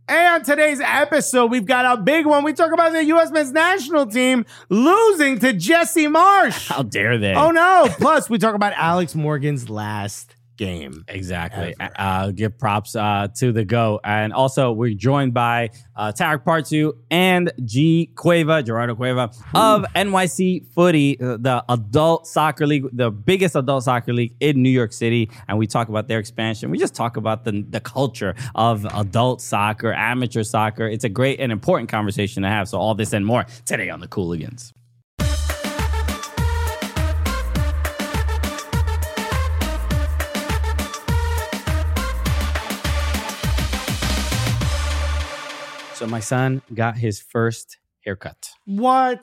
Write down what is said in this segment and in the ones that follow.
And on today's episode, we've got a big one. We talk about the U.S. men's national team losing to Jesse Marsh. How dare they? Oh, no. Plus, we talk about Alex Morgan's last game. Exactly. Give props to the GOAT. And also, we're joined by Tarek Partu and Gerardo Cueva of NYC Footy, the adult soccer league, the biggest adult soccer league in New York City. And we talk about their expansion. We just talk about the culture of adult soccer, amateur soccer. It's a great and important conversation to have. So all this and more today on the Cooligans. So my son got his first haircut. What?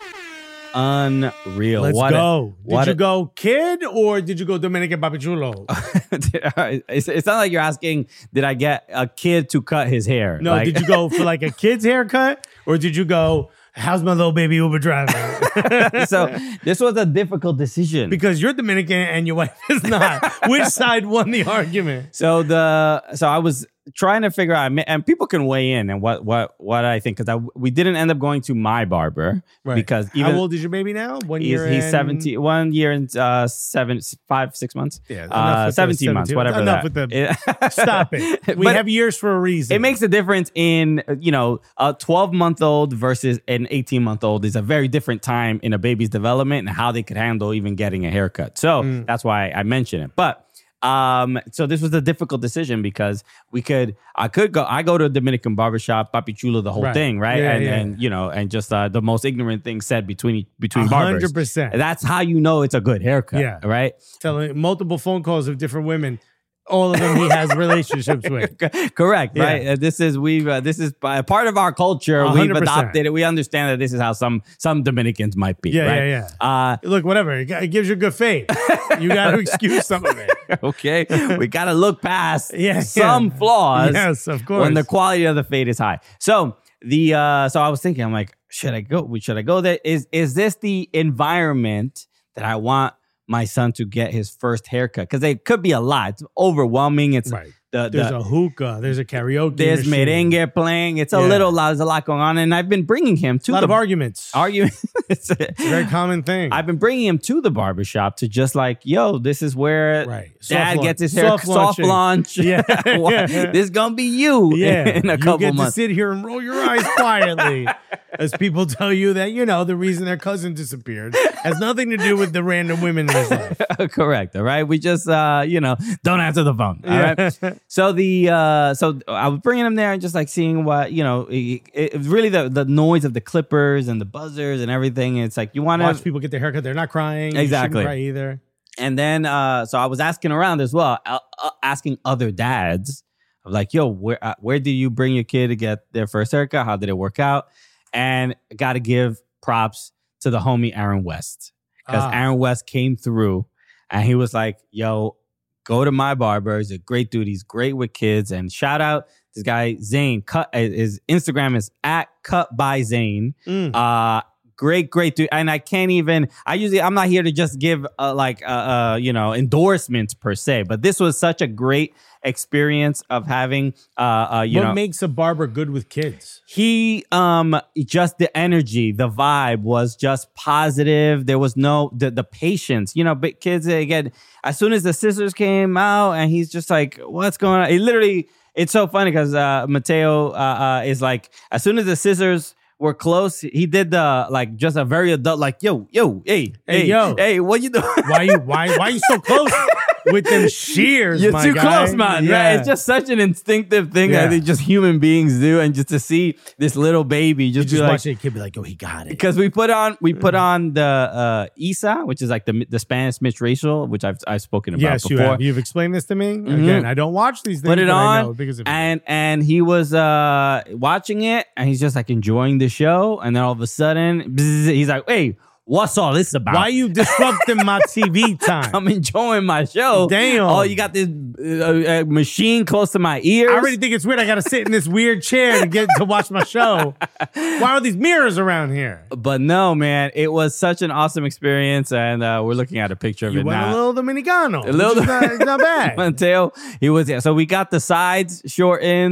Unreal. Let's go. Did you go kid or did you go Dominican Papichulo? It's not like you're asking, did I get a kid to cut his hair? No, did you go for like a kid's haircut or did you go, how's my little baby Uber driving? So this was a difficult decision. Because you're Dominican and your wife is not. Which side won the argument? So I was trying to figure out, and people can weigh in and what I think, because we didn't end up going to my barber, right? Because even, how old is your baby now? 1 year. He's 17. 1 year and 6 months. Yeah, 17 months. Whatever. Enough with the stop it. We have years for a reason. It makes a difference in a 12-month-old versus an 18-month-old is a very different time in a baby's development and how they could handle even getting a haircut. So that's why I mention it, but. So this was a difficult decision because I go to a Dominican barbershop, Papi Chulo, the whole thing, right? And just the most ignorant thing said between barbers. 100%. That's how you know it's a good haircut, right? Telling multiple phone calls of different women. All of them he has relationships with. Correct, right? This is part of our culture. 100%. We've adopted it. We understand that this is how some Dominicans might be. Right? Look, whatever. It gives you good faith. You got to excuse some of it. Okay, we got to look past some flaws. Yes, of course. When the quality of the fade is high. So so I was thinking, I'm like, should I go there? Is this the environment that I want my son to get his first haircut? Because it could be a lot. It's overwhelming. It's there's a hookah. There's a karaoke. There's machine. merengue playing. It's a little loud. There's a lot going on. And I've been bringing him to a lot of arguments. It's a very commmin thing. I've been bringing him to the barbershop to just like, this is where dad gets his hair. Soft launch. This is going to be you in a couple months. You get to sit here and roll your eyes quietly as people tell you that, the reason their cousin disappeared has nothing to do with the random women in his life. Correct. All right. We just, don't answer the phone. All right. So so I was bringing him there and just like seeing what, it really the noise of the clippers and the buzzers and everything. It's like you want to watch people get their haircut. They're not crying. Exactly. You shouldn't cry either. And then, so I was asking around as well, asking other dads of like, where did you bring your kid to get their first haircut? How did it work out? And got to give props to the homie Aaron West, because Aaron West came through and he was like, go to my barber. He's a great dude. He's great with kids. And shout out this guy, Zane. His Instagram is @cutbyzane. Great dude. And I'm not here to just give endorsements per se, but this was such a great experience of having what makes a barber good with kids? He just the energy, the vibe was just positive. There was no the patience, but kids again, as soon as the scissors came out and he's just like, what's going on? It's so funny because Mateo is like, as soon as the scissors were close, he did just a very adult, like, hey, what you doing? Why you so close with them shears? You're my too guy? close, man. Yeah. It's just such an instinctive thing that they just human beings do, and just to see this little baby just watch a kid be like, he got it. Because we put on the Isa, which is like the Spanish mixed racial, which I've spoken about before. Yes, you've explained this to me. Mm-hmm. Again, I don't watch these things. Put it on, I know because of and he was watching it, and he's just like enjoying the show, and then all of a sudden, he's like, hey, what's all this about? Why you disrupting my TV time? I'm enjoying my show. Damn. Oh, you got this machine close to my ears. I already think it's weird. I got to sit in this weird chair to get to watch my show. Why are these mirrors around here? But no, man, it was such an awesome experience, and we're looking at a picture of it now. A little Dominicano. It's not bad. Mateo, he was there. So we got the sides shortened.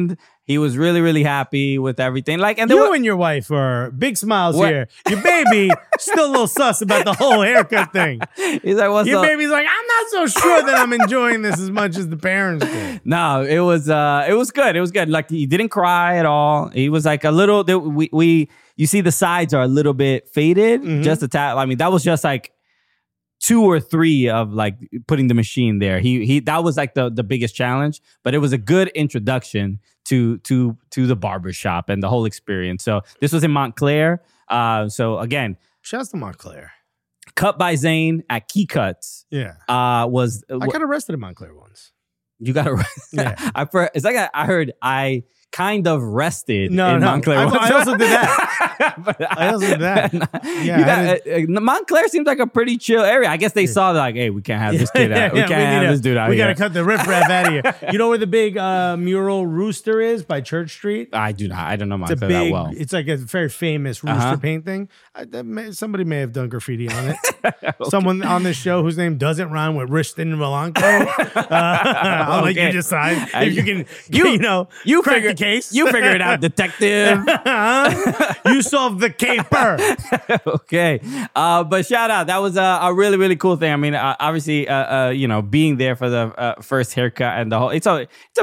He was really, really happy with everything. Like, and You and your wife are big smiles What? here. Your baby still a little sus about the whole haircut thing. he's like, "What's Your up?" baby's like, I'm not so sure that I'm enjoying this as much as the parents do. No, it was good. It was good. Like, he didn't cry at all. He was like a little. You see the sides are a little bit faded, just a tad. I mean, that was just like 2 or 3 of like putting the machine there. He that was like the biggest challenge, but it was a good introduction to the barber shop and the whole experience. So this was in Montclair. So again, Shouts to Montclair. cut by Zane at Key Cuts. Yeah. I got arrested in Montclair once. You got to. Yeah. It's like I heard I kind of rested in No. Montclair. I also did that. I also did that. Yeah. Montclair seems like a pretty chill area. I guess they saw like, hey, we can't have this kid out. We can't have this dude out We here. got to cut the riffraff out of here. You know where the big mural rooster is by Church Street? I do not. I don't know It's a Montclair big, that well. it's like a very famous rooster painting. Somebody may have done graffiti on it. Someone on this show whose name doesn't rhyme with Rishton Milanko. I'll let you decide if you can, you crack the case. You figure it out, detective. You solved the caper. Okay. But shout out. That was a really, really cool thing. I mean, obviously, being there for the first haircut and the whole, it's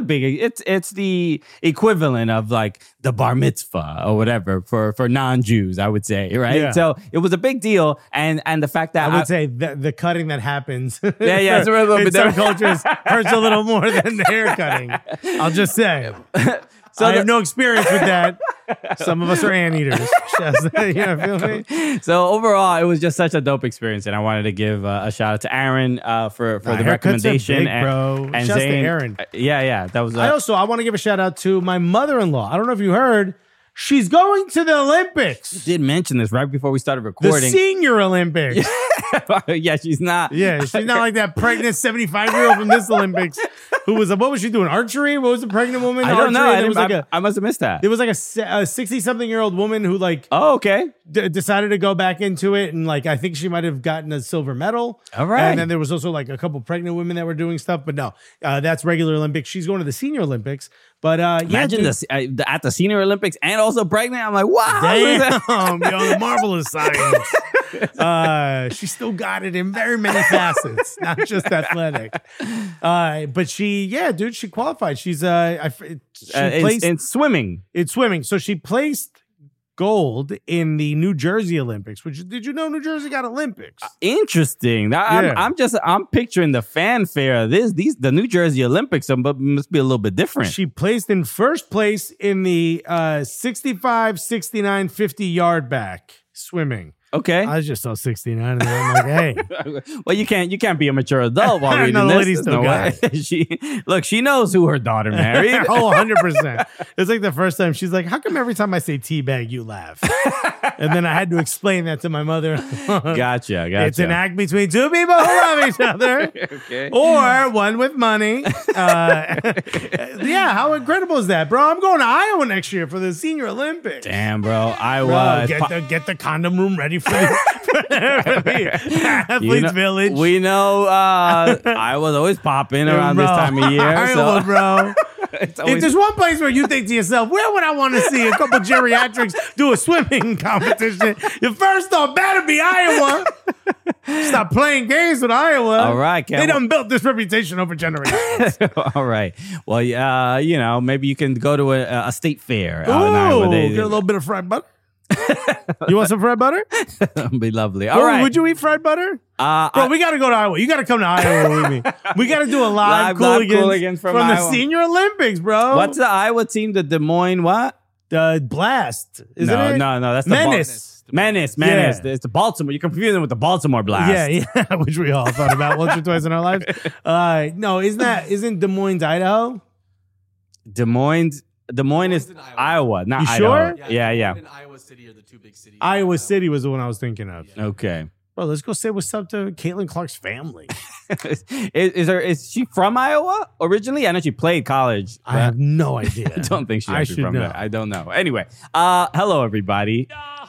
the equivalent of like the bar mitzvah or whatever for non-Jews, I would say, right? Yeah. So it was a big deal. And the fact that I would say that the cutting that happens it's a little in bit some different. cultures hurts a little more than the hair cutting. I'll just say. So I have no experience with that. Some of us are anteaters. Feel me? So overall, it was just such a dope experience, and I wanted to give a shout out to Aaron for the haircuts are recommendation, big, bro. and Shouts to Zane. Aaron. Yeah, that was. I want to give a shout out to my mother-in-law. I don't know if you heard. She's going to the Olympics. Did mention this right before we started The recording. senior Olympics. Yeah, she's not. Yeah, she's not like that pregnant 75-year-old from this Olympics who was what was she doing? Archery? What was the pregnant woman? I don't know. Archery? I must have missed that. There was like a 60-something-year-old woman who like Oh, okay. decided to go back into it, and like I think she might have gotten a silver medal. All right. And then there was also like a couple pregnant women that were doing stuff, but no, that's regular Olympics. She's going to the senior Olympics. But Imagine at the Senior Olympics and also pregnant. I'm like, wow. Damn, the marvelous science. She still got it in very many facets, not just athletic. But she qualified. She's placed in swimming. in swimming. So she placed gold in the New Jersey Olympics. Which did you know New Jersey got Olympics? Interesting. I'm picturing the fanfare of the New Jersey Olympics, but must be a little bit different. She placed in first place in the 65, 69, 50 yard back swimming. Okay. I just saw 69 and then I'm like, hey. Well, you can't be a mature adult while reading No, the this. lady There's still way. She knows who her daughter married. Oh, 100%. It's like the first time she's like, how come every time I say teabag, you laugh? And then I had to explain that to my mother. Gotcha. It's an act between two people who love each other. Okay. Or one with money. Yeah, how incredible is that, bro? I'm going to Iowa next year for the Senior Olympics. Damn, bro. Iowa. Get the condom room ready for the athletes village. We know Iowa's always popping around this time of year. Iowa, bro. It's If always, there's one place where you think to yourself, where would I want to see a couple geriatrics do a swimming competition? Your first thought better be Iowa. Stop playing games with Iowa. All right, they done built this reputation over generations. all right. Well, maybe you can go to a state fair. Ooh, out in Iowa. get a little bit of fried butter. You want some fried butter? That'd be lovely. All right. Would you eat fried butter? Bro, we got to go to Iowa. You got to come to Iowa with me. We got to do a live Cooligans from the Iowa. Senior Olympics, bro. What's the Iowa team? The Des Moines what? The Blast? Isn't it? No. That's the Menace. Menace. Yeah. It's the Baltimore. You're confusing them with the Baltimore Blast. Yeah, which we all thought about once or twice in our lives. No, isn't Des Moines, Idaho? Des Moines is Iowa, not You Idaho. sure? Yeah. And Iowa City are the two big cities. Iowa City was the one I was thinking of. Okay. Bro, let's go say what's up to Caitlin Clark's family. Is she from Iowa originally? I know she played college. I have no idea. I don't think she I actually should from know. there. I don't know. Anyway, hello everybody.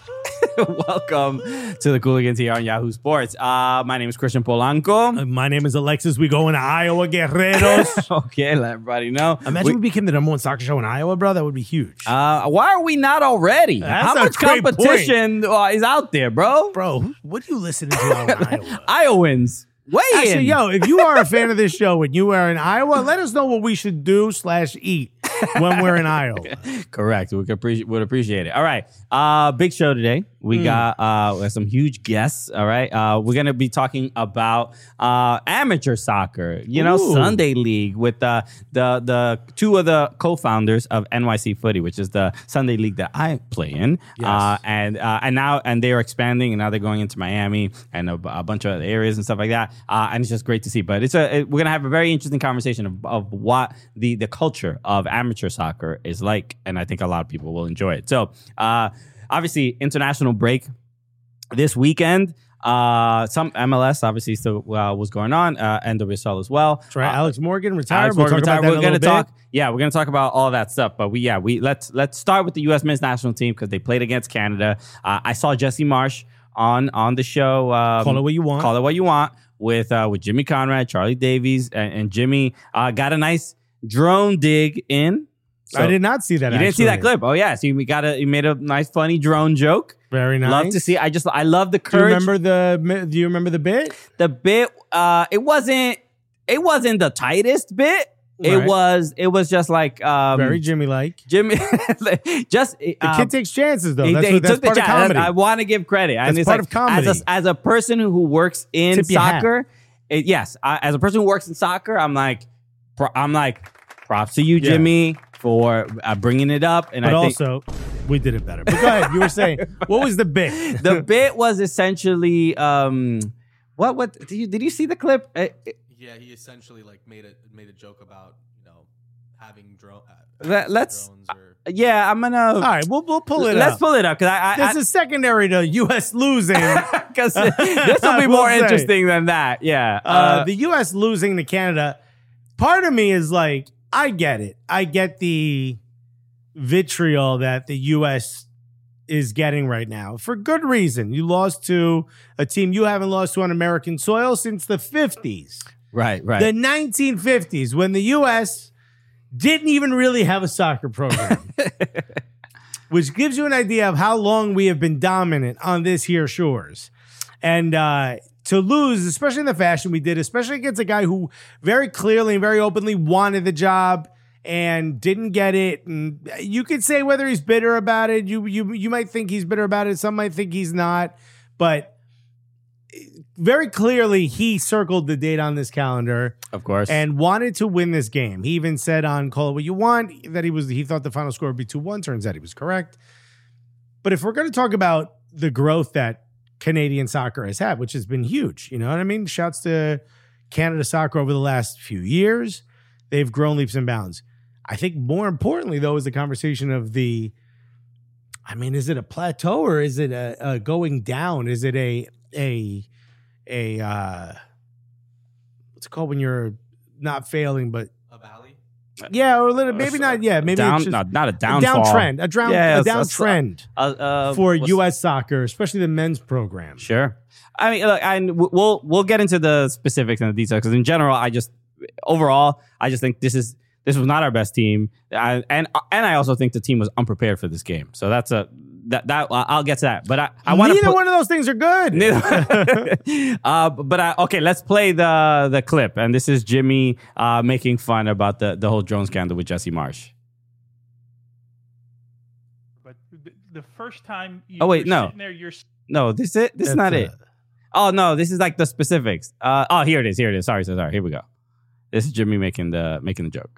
Welcome to the Cooligans here on Yahoo Sports. My name is Christian Polanco. My name is Alexis. We go in Iowa, Guerreros. Okay, let everybody know. Imagine we became the number one soccer show in Iowa, bro. That would be huge. Why are we not already? That's How a much great competition is out there, bro? Bro, what are you listening to out in Iowa? Iowans. Actually, yo, if you are a fan of this show and you are in Iowa, let us know what we should do / eat when we're in Iowa. Correct. Would appreciate it. All right. Big show today. We got some huge guests. All right. We're going to be talking about amateur soccer, Sunday League with the two of the co-founders of NYC Footy, which is the Sunday League that I play in. Yes. And they're expanding, and now they're going into Miami and a bunch of other areas and stuff like that. And it's just great to see. But we're going to have a very interesting conversation of what the culture of amateur soccer is like, and I think a lot of people will enjoy it. So, obviously, international break this weekend. Some MLS obviously still was going on. NWSL as well. That's right. Alex Morgan retired. We're going to talk. Yeah, we're going to talk about all that stuff. But let's start with the U.S. men's national team because they played against Canada. I saw Jesse Marsh on the show. Call it what you want. Call it what you want with Jimmy Conrad, Charlie Davies, and Jimmy got a nice drone dig in. So I did not see that. You didn't see that clip? Oh yeah. So you made a nice, funny drone joke. Very nice. Love to see. I love the courage. Do you remember the bit? The bit. It wasn't the tightest bit. Right. It was just like very Jimmy-like. Jimmy, just the kid takes chances though. He That's took the part of comedy. I want to give credit. That's and part of comedy. As a person who works in Tip your hat. soccer, as a person who works in soccer, I'm like, props to you, Jimmy, for bringing it up. And but also, we did it better. But go ahead. You were saying, what was the bit? The bit was essentially, what did you see the clip? Yeah, he essentially made a joke about having drones. Yeah, I'm gonna. All right, we'll pull it up. Let's pull it up because this is secondary to U.S. losing. Because this will be more interesting than that. Yeah, the U.S. losing to Canada. Part of me is like, I get it. I get the vitriol that the U.S. is getting right now for good reason. You lost to a team you haven't lost to on American soil since the 50s. Right. The 1950s, when the U.S. didn't even really have a soccer program, which gives you an idea of how long we have been dominant on this here shores. And to lose, especially in the fashion we did, especially against a guy who very clearly and very openly wanted the job and didn't get it. And you could say whether he's bitter about it. You might think he's bitter about it. Some might think he's not. But very clearly, he circled the date on this calendar, of course, and wanted to win this game. He even said on Call It What You Want that he thought the final score would be 2-1. Turns out he was correct. But if we're going to talk about the growth that Canadian soccer has had, which has been huge, you know what I mean? Shouts to Canada soccer over the last few years. They've grown leaps and bounds. I think more importantly, though, is the conversation of is it a plateau or is it a going down? Is it a what's it called when you're not failing, but a valley? Yeah, or a little, maybe not. Yeah, maybe down, it's just not a downfall. A downtrend for U.S. soccer, especially the men's program. Sure. I mean, look, and we'll get into the specifics and the details because in general, I just think this was not our best team, and I also think the team was unprepared for this game. So that's that I'll get to that. But I want neither one of those things are good. Okay, let's play the clip, and this is Jimmy making fun about the whole drone scandal with Jesse Marsh. But the first time you sitting there, this is not it. Oh no, this is like the specifics. Here it is. Sorry. Here we go. This is Jimmy making the joke.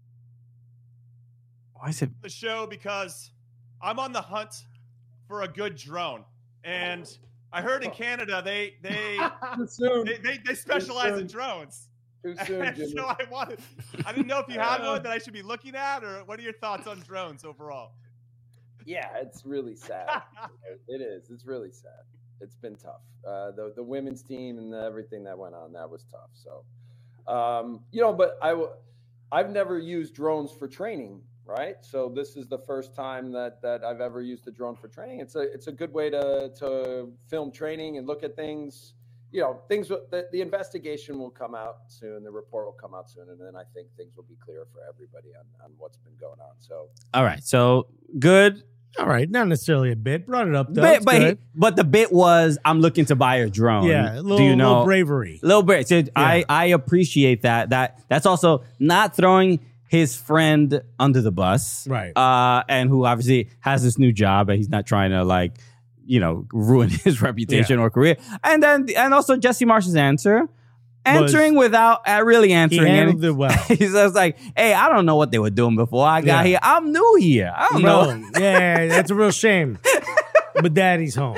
Why is it the show? Because I'm on the hunt for a good drone, and I heard in Canada they specialize in drones. Too soon, Jimmy. So I didn't know if you had one that I should be looking at, or what are your thoughts on drones overall? Yeah, it's really sad. It is. It's really sad. It's been tough. The women's team and everything that went on, that was tough. So, but I've never used drones for training right? So this is the first time that I've ever used the drone for training. It's a good way to film training and look at things. Things. The investigation will come out soon. The report will come out soon, and then I think things will be clear for everybody on what's been going on. So, all right, so good. All right, not necessarily a bit. Brought it up though. But the bit was, I'm looking to buy a drone. Yeah, little bravery. Little bravery. So yeah. I appreciate that. That's also not throwing his friend under the bus. Right. And who obviously has this new job, and he's not trying to ruin his reputation or career. And also Jesse Marsh's answering without really answering. He handled it well. He's just like, hey, I don't know what they were doing before I got here. I'm new here. I don't know. Yeah, that's a real shame. But daddy's home,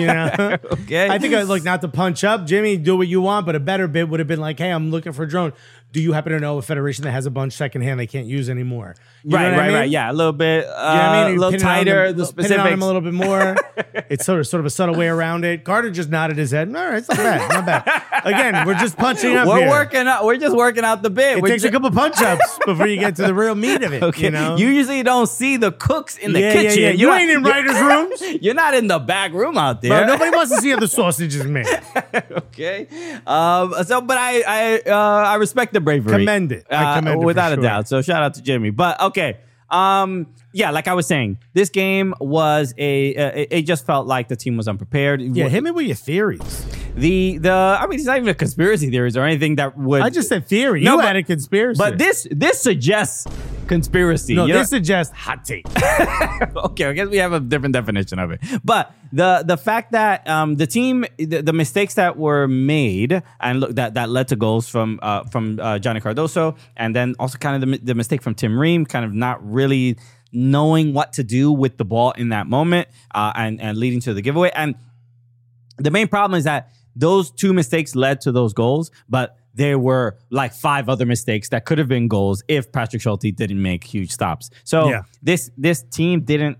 Okay. I think not to punch up, Jimmy, do what you want, but a better bit would have been like, hey, I'm looking for a drone. Do you happen to know a federation that has a bunch secondhand they can't use anymore? Right. Yeah, a little bit, a little tighter. The specifics. Pin it on him a little bit more. It's sort of a subtle way around it. Carter just nodded his head. All right, it's not bad. Again, we're just punching up here. We're just working out the bit. It takes a couple punch-ups before you get to the real meat of it. Okay. You usually don't see the cooks in the kitchen. Yeah. You ain't in writers' rooms. You're not in the back room out there. Bro, nobody wants to see how the sausage is made. Okay. But I respect the bravery. Commend it. I commend it without a doubt. So shout out to Jimmy. But okay. Like I was saying, this game was it just felt like the team was unprepared. Yeah, hit me with your theories. It's not even a conspiracy theories or anything that would. I just said theory. You had a conspiracy. But this suggests conspiracy. No, this suggests hot take. Okay, I guess we have a different definition of it. But the fact that the team, the mistakes that were made and that led to goals from Johnny Cardoso, and then also kind of the mistake from Tim Ream, kind of not really knowing what to do with the ball in that moment, and leading to the giveaway. And the main problem is that those two mistakes led to those goals, but there were like 5 other mistakes that could have been goals if Patrick Schulte didn't make huge stops. So this team didn't.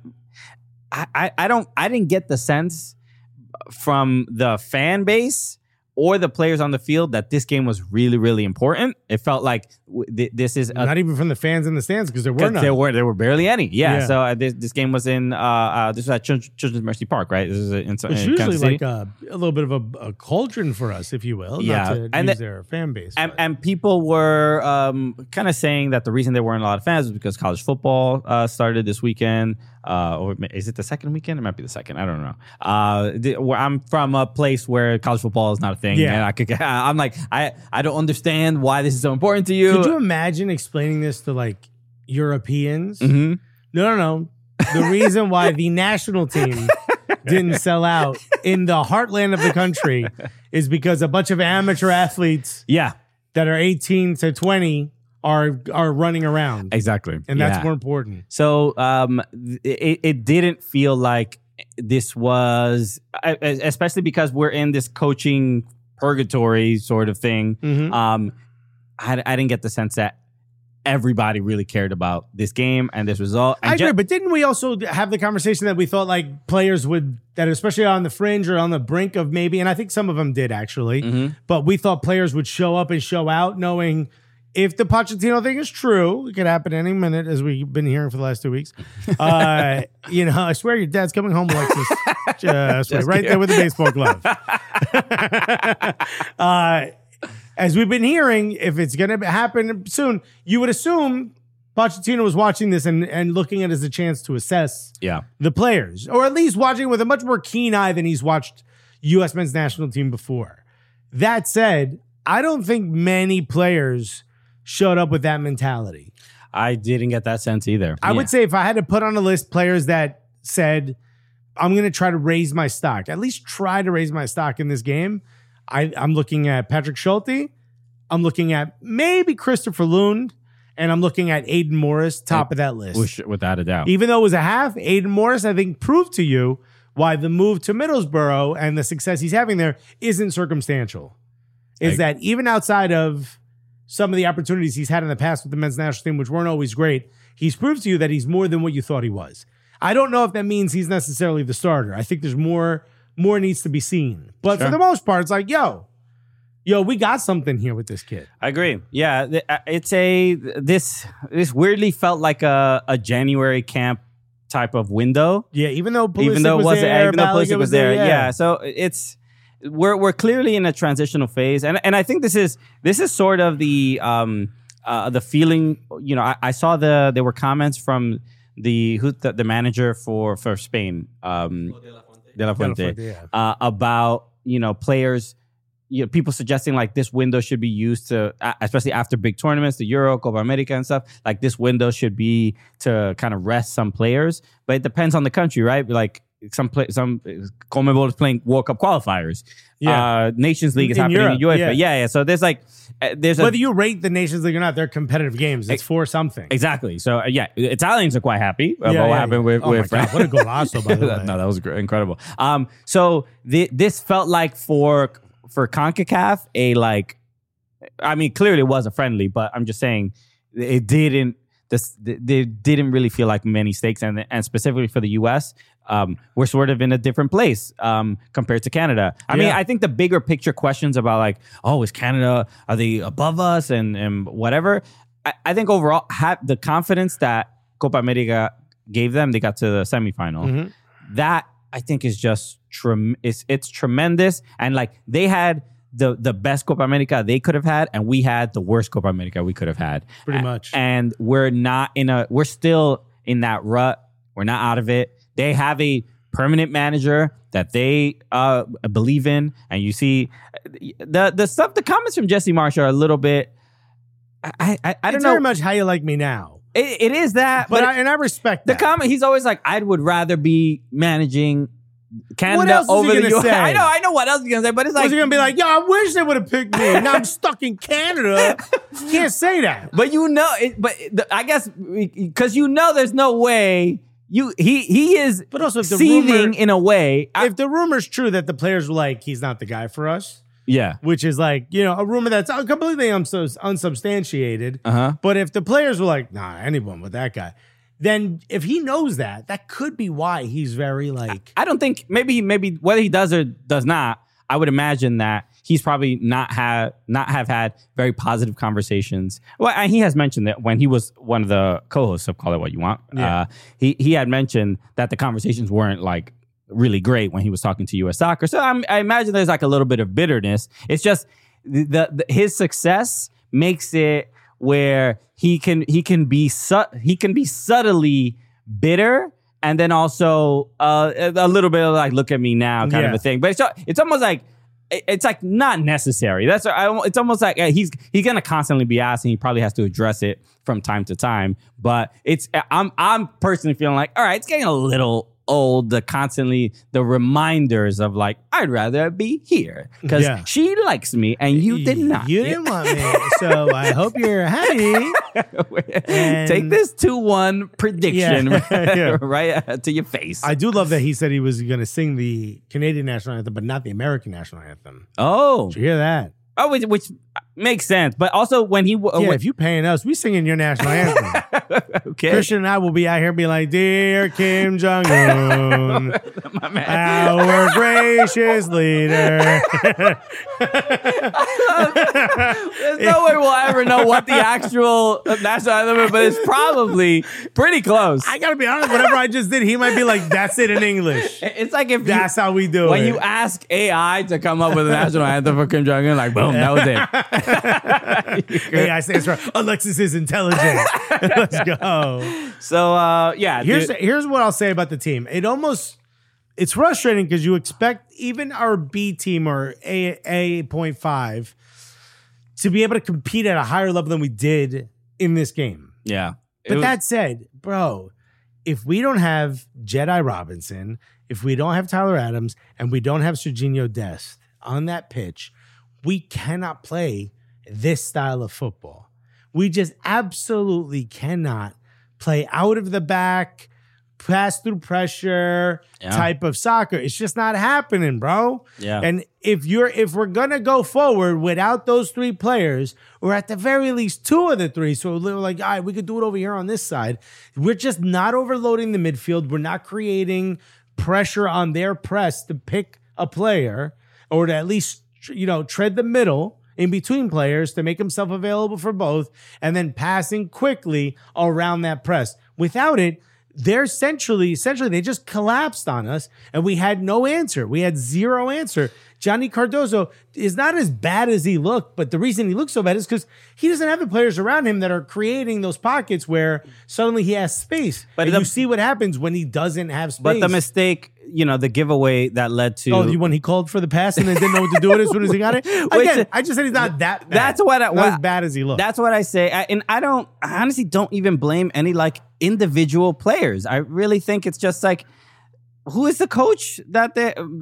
I didn't get the sense from the fan base or the players on the field that this game was really, really important. It felt like this is not even from the fans in the stands because there were none. There were barely any. Yeah. So this game was in this was at Children's Mercy Park, right? This is it's usually like a little bit of a cauldron for us, if you will. Yeah, not to use their fan base. And people were kind of saying that the reason there weren't a lot of fans was because college football started this weekend. Or is it the second weekend? It might be the second. I don't know. I'm from a place where college football is not a thing. Yeah. And I'm like, I don't understand why this is so important to you. Could you imagine explaining this to like Europeans? Mm-hmm. No. The reason why the national team didn't sell out in the heartland of the country is because a bunch of amateur athletes that are 18 to 20 are running around. Exactly. And that's more important. So it didn't feel like this was, especially because we're in this coaching purgatory sort of thing. Mm-hmm. I didn't get the sense that everybody really cared about this game and this result. And I agree, but didn't we also have the conversation that we thought like players would, that especially on the fringe or on the brink of maybe, and I think some of them did actually, but we thought players would show up and show out knowing if the Pochettino thing is true, it could happen any minute, as we've been hearing for the last 2 weeks. I swear your dad's coming home, Alexis. Just right there with the baseball glove. As we've been hearing, if it's going to happen soon, you would assume Pochettino was watching this and looking at it as a chance to assess the players, or at least watching with a much more keen eye than he's watched U.S. men's national team before. That said, I don't think many players showed up with that mentality. I didn't get that sense either. I would say if I had to put on a list players that said, I'm going to try to raise my stock, at least try to raise my stock in this game, I'm looking at Patrick Schulte. I'm looking at maybe Christopher Lund, and I'm looking at Aiden Morris, top of that list. Without a doubt. Even though it was a half, Aiden Morris, I think, proved to you why the move to Middlesbrough and the success he's having there isn't circumstantial. Is that even outside of some of the opportunities he's had in the past with the men's national team, which weren't always great, he's proved to you that he's more than what you thought he was. I don't know if that means he's necessarily the starter. I think there's more needs to be seen. But for the most part, it's like, yo, we got something here with this kid. I agree. Yeah, it's this weirdly felt like a January camp type of window. Yeah, even though Pulisic was there. Yeah. So we're clearly in a transitional phase, and I think this is sort of the feeling. You know, I saw there were comments from the manager for Spain, De La Fuente, about, you know, players. You know, people suggesting like this window should be used to, especially after big tournaments, the Euro, Copa America and stuff, like this window should be to kind of rest some players. But it depends on the country, right? Like some CONMEBOL is playing World Cup qualifiers. Yeah. Nations League is happening in UEFA. Yeah. So there's whether you rate the Nations League or not, they're competitive games. It's for something. Exactly. So Italians are quite happy about what happened with France. What a golazo, by the way. No, that was incredible. So this felt like for CONCACAF, clearly it was a friendly, but I'm just saying they didn't really feel like many stakes, and specifically for the U.S., we're sort of in a different place compared to Canada. I mean, I think the bigger picture questions about like, oh, is Canada, are they above us and whatever? I think overall, the confidence that Copa America gave them, they got to the semifinal. Mm-hmm. That I think is just it's tremendous, and like they had the best Copa America they could have had, and we had the worst Copa America we could have had. Pretty much. And we're still in that rut. We're not out of it. They have a permanent manager that they believe in, and you see the stuff. The comments from Jesse Marsch are a little bit. I don't know. It's very much how you like me now. It is that, but I respect that. The comment. He's always like, I would rather be managing Canada what else over is he the gonna US. say? I know what else he's gonna say, but it's like, was he gonna be like, yo, I wish they would have picked me. Now I'm stuck in Canada. You can't say that. But you know, I guess because there's no way. He is, but also if the seething in a way. If the rumor's true that the players were like, he's not the guy for us. Yeah. Which is like, you know, a rumor that's completely unsubstantiated. But if the players were like, nah, anyone with that guy, then if he knows that could be why he's very like. I don't think maybe whether he does or does not, I would imagine that he's probably not have had very positive conversations. Well, and he has mentioned that when he was one of the co-hosts of Call It What You Want, he had mentioned that the conversations weren't like really great when he was talking to U.S. Soccer. So I imagine there's like a little bit of bitterness. It's just his success makes it where he can be subtly bitter, and then also a little bit of like, look at me now kind of a thing. But it's almost like it's like not necessary. It's almost like he's gonna constantly be asked, and he probably has to address it from time to time. But I'm personally feeling like, all right, it's getting a little old, the reminders of like, I'd rather be here because she likes me and you did not. You didn't want me, so I hope you're happy. Take this 2-1 prediction right to your face. I do love that he said he was going to sing the Canadian national anthem, but not the American national anthem. Oh, did you hear that? Oh, which makes sense. But also when he... if you paying us, we singing your national anthem. Okay. Christian and I will be out here being like, dear Kim Jong-un, our gracious leader. There's no way we'll ever know what the actual national anthem is, but it's probably pretty close. I got to be honest, whatever I just did, he might be like, that's it in English. It's like if that's how we do it. When you ask AI to come up with a national anthem for Kim Jong-un, like, boom, that was it. Hey, I say it's right. Alexis is intelligent. Let's go. So here's what I'll say about the team. It's frustrating because you expect even our B team or A.5 to be able to compete at a higher level than we did in this game. Yeah. But that said, bro, if we don't have Jedi Robinson, if we don't have Tyler Adams, and we don't have Serginho Dest on that pitch, we cannot play this style of football. We just absolutely cannot play out of the back, pass through pressure type of soccer. It's just not happening, bro. Yeah. And if we're gonna go forward without those three players, or at the very least two of the three, so we're like, all right, we could do it over here on this side. We're just not overloading the midfield. We're not creating pressure on their press to pick a player, or to at least tread the middle in between players to make himself available for both, and then passing quickly around that press. Without it, they're essentially they just collapsed on us, and we had no answer. We had zero answer. Johnny Cardozo is not as bad as he looked, but the reason he looks so bad is because he doesn't have the players around him that are creating those pockets where suddenly he has space. But you see what happens when he doesn't have space. But the mistake, the giveaway that led to... Oh, when he called for the pass and then didn't know what to do with it as soon as he got it? Again, I just said he's not that bad. That's what not as bad as he looked. That's what I say. I honestly don't even blame any individual players. I really think it's just who is the coach that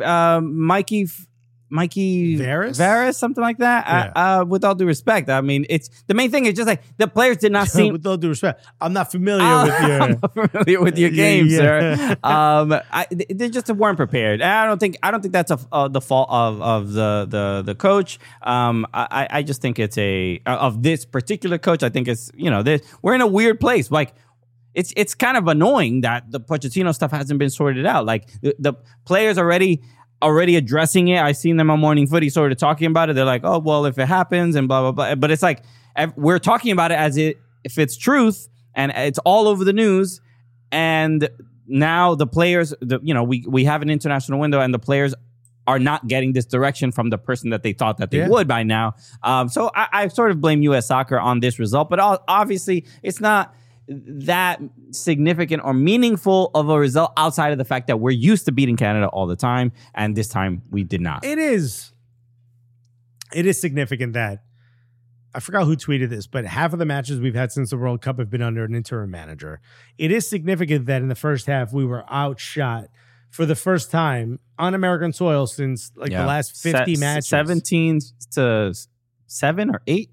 Mikey Varys, something like that. Yeah. With all due respect, I mean, it's the main thing is just the players did not seem. With all due respect, I'm not familiar with your game, sir. They just weren't prepared. And I don't think that's the fault of the coach. I just think it's of this particular coach. I think it's we're in a weird place. It's kind of annoying that the Pochettino stuff hasn't been sorted out. The players already addressing it. I've seen them on Morning Footy sort of talking about it. They're like, oh, well, if it happens and blah, blah, blah. But it's we're talking about it as if it's truth and it's all over the news. And now the players, we have an international window and the players are not getting this direction from the person that they thought that they would by now. So I sort of blame U.S. Soccer on this result. But obviously, it's not that significant or meaningful of a result outside of the fact that we're used to beating Canada all the time, and this time we did not. It is significant that I forgot who tweeted this, but half of the matches we've had since the World Cup have been under an interim manager. It is significant that in the first half we were outshot for the first time on American soil since the last 50 matches. 17 to 7 or 8,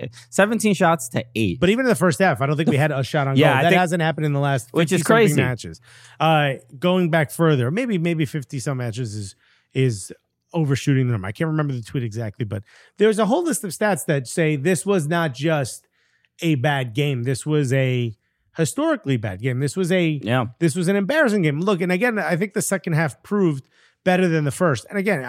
17 shots to 8. But even in the first half, I don't think we had a shot on goal. That hasn't happened in the last 50 which is crazy matches. Going back further, maybe 50 some matches is overshooting them. I can't remember the tweet exactly, but there's a whole list of stats that say this was not just a bad game. This was a historically bad game. This was an embarrassing game. Look, and again, I think the second half proved better than the first. And again,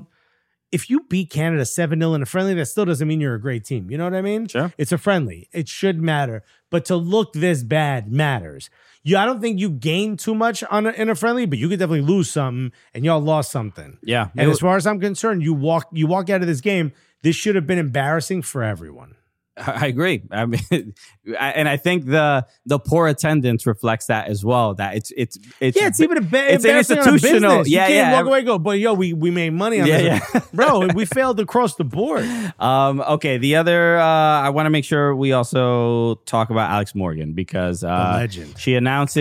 if you beat Canada 7-0 in a friendly, that still doesn't mean you're a great team. You know what I mean? Sure. It's a friendly. It should matter. But to look this bad matters. I don't think you gain too much in a friendly, but you could definitely lose something, and y'all lost something. Yeah. And as far as I'm concerned, you walk out of this game, this should have been embarrassing for everyone. I agree. I mean, and I think the poor attendance reflects that as well. That it's even it's an institutional. You can't walk away and go, but we made money on this. Yeah. Bro, we failed across the board. Okay, the other I want to make sure we also talk about Alex Morgan because legend. She announced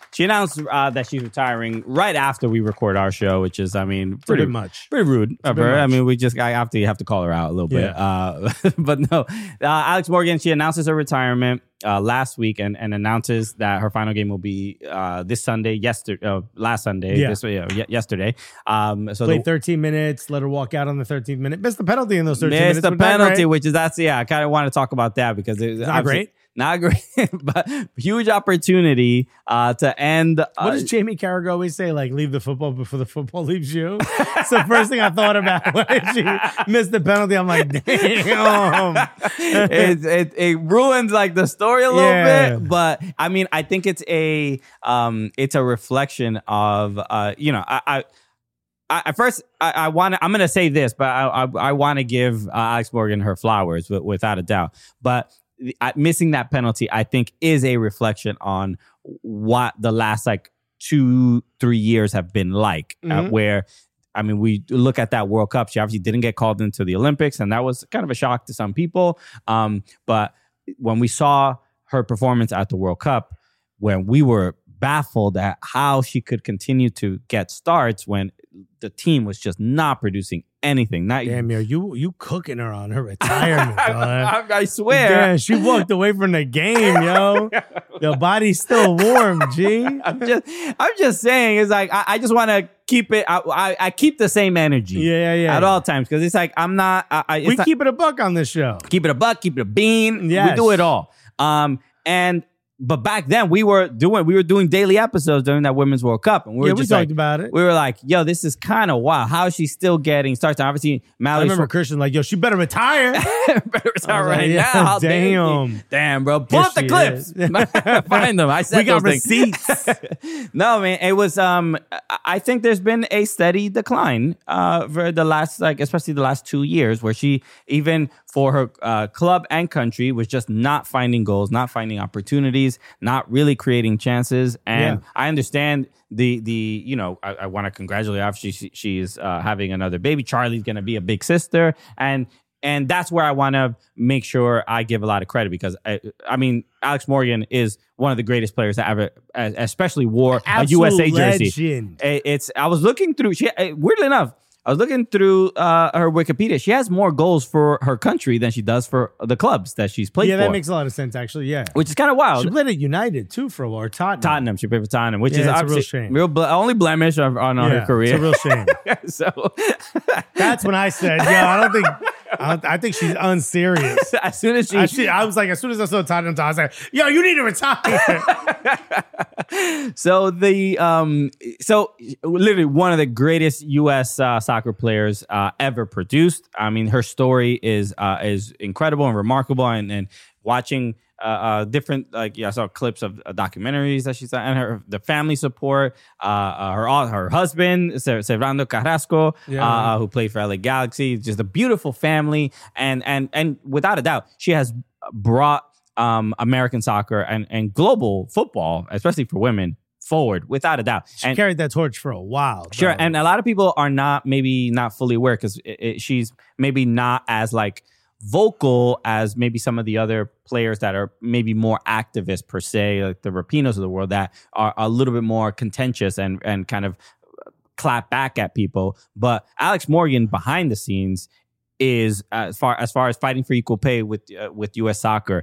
that she's retiring right after we record our show, which is, pretty rude of her. I mean, I have to call her out a little bit. But no, Alex Morgan, she announces her retirement last week and announces that her final game will be this Sunday, last Sunday, yesterday. So played 13 minutes, let her walk out on the 13th minute. Missed the penalty in those 13 minutes. Missed the penalty, which is, I kind of want to talk about that because it's not great. Not great, but huge opportunity to end. What does Jamie Carragher always say? Leave the football before the football leaves you. It's the first thing I thought about when she missed the penalty. I'm like, damn. It ruins the story a little bit, but I think it's a reflection of I'm going to say this, but I want to give Alex Morgan her flowers without a doubt, but. Missing that penalty, I think, is a reflection on what the last 2-3 years have been like. Where, we look at that World Cup. She obviously didn't get called into the Olympics, and that was kind of a shock to some people. But when we saw her performance at the World Cup, when we were baffled at how she could continue to get starts when the team was just not producing anything. Damn, you cooking her on her retirement, I swear. Yeah, she walked away from the game, yo. Your body's still warm, G. I'm just saying, it's I just want to keep it. I keep the same energy, at all times because it's I'm not. We keep it a buck on this show. Keep it a buck, keep it a bean. Yes. We do it all. And But back then we were doing daily episodes during that Women's World Cup, and we talked about it. We were like, "Yo, this is kind of wild. How is she still getting starts?" And obviously, Mallory. I remember Christian like, "Yo, she better retire. Better retire right now." Damn, bro, pull up the clips. Find them. I said we got those receipts. No, man, it was. I think there's been a steady decline for the last, especially the last 2 years, where she even for her club and country was just not finding goals, not finding opportunities, not really creating chances. And I understand I want to congratulate her. Obviously, she's having another baby. Charlie's going to be a big sister. And that's where I want to make sure I give a lot of credit, because I mean, Alex Morgan is one of the greatest players that ever, especially wore a USA jersey. I was looking through. Weirdly enough, I was looking through her Wikipedia. She has more goals for her country than she does for the clubs that she's played for. Yeah, that makes a lot of sense, actually, yeah. Which is kind of wild. She played at United, too, for a while, or Tottenham. She played for Tottenham, which is obviously a real shame. Only blemish on her career. It's a real shame. So that's when I said, I think she's unserious. As soon as I was like, as soon as I saw Tottenham, I was like, yo, you need to retire. So literally one of the greatest U.S. soccer players ever produced. I mean, her story is incredible and remarkable, and watching different, I saw clips of documentaries that she's done, and the family support, her husband Servando Carrasco, who played for LA Galaxy, just a beautiful family, and without a doubt, she has brought American soccer and global football, especially for women, forward, without a doubt. She carried that torch for a while. Sure, and a lot of people are not fully aware, because she's maybe not as vocal as maybe some of the other players that are maybe more activist per se, like the Rapinos of the world, that are a little bit more contentious and kind of clap back at people. But Alex Morgan behind the scenes is as far as fighting for equal pay with U.S. soccer,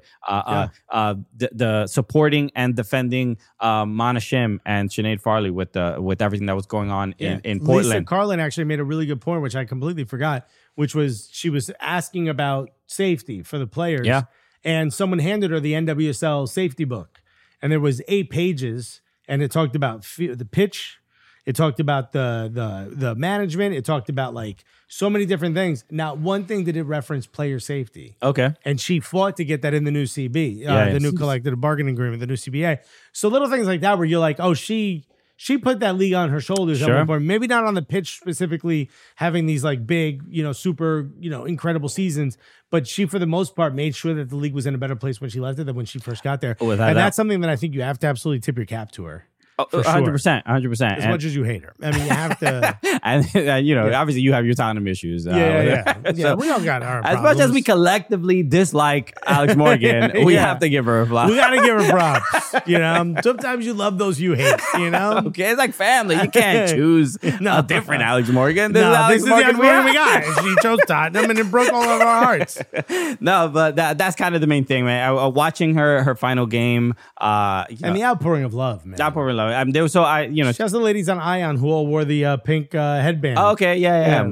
the supporting and defending Mana Shim and Sinead Farley with everything that was going on in Portland. Lisa Carlin actually made a really good point, which I completely forgot, which was she was asking about safety for the players. Yeah. And someone handed her the NWSL safety book, and there was 8 pages, and it talked about the pitch. It talked about the management. It talked about so many different things. Not one thing did it reference player safety. Okay. And she fought to get that in the new CB, the new collective bargaining agreement, the new CBA. So little things like that where you're like, oh, she put that league on her shoulders at one point. Maybe not on the pitch specifically, having these big, super, incredible seasons, but she, for the most part, made sure that the league was in a better place when she left it than when she first got there. That's something that I think you have to absolutely tip your cap to her. 100%. As much as you hate her. I mean, you have to. And, obviously you have your Tottenham issues. So, we all got our problems. As much as we collectively dislike Alex Morgan, we have to give her a flop. We got to give her props. Sometimes you love those you hate, Okay, it's like family. You can't choose a different Alex Morgan. This is the Alex Morgan we got. She chose Tottenham, and it broke all of our hearts. No, but that's kind of the main thing, man. Watching her final game. And the outpouring of love, man. Outpouring of love. She has the ladies on Ion who all wore the pink headband. Oh, okay, yeah.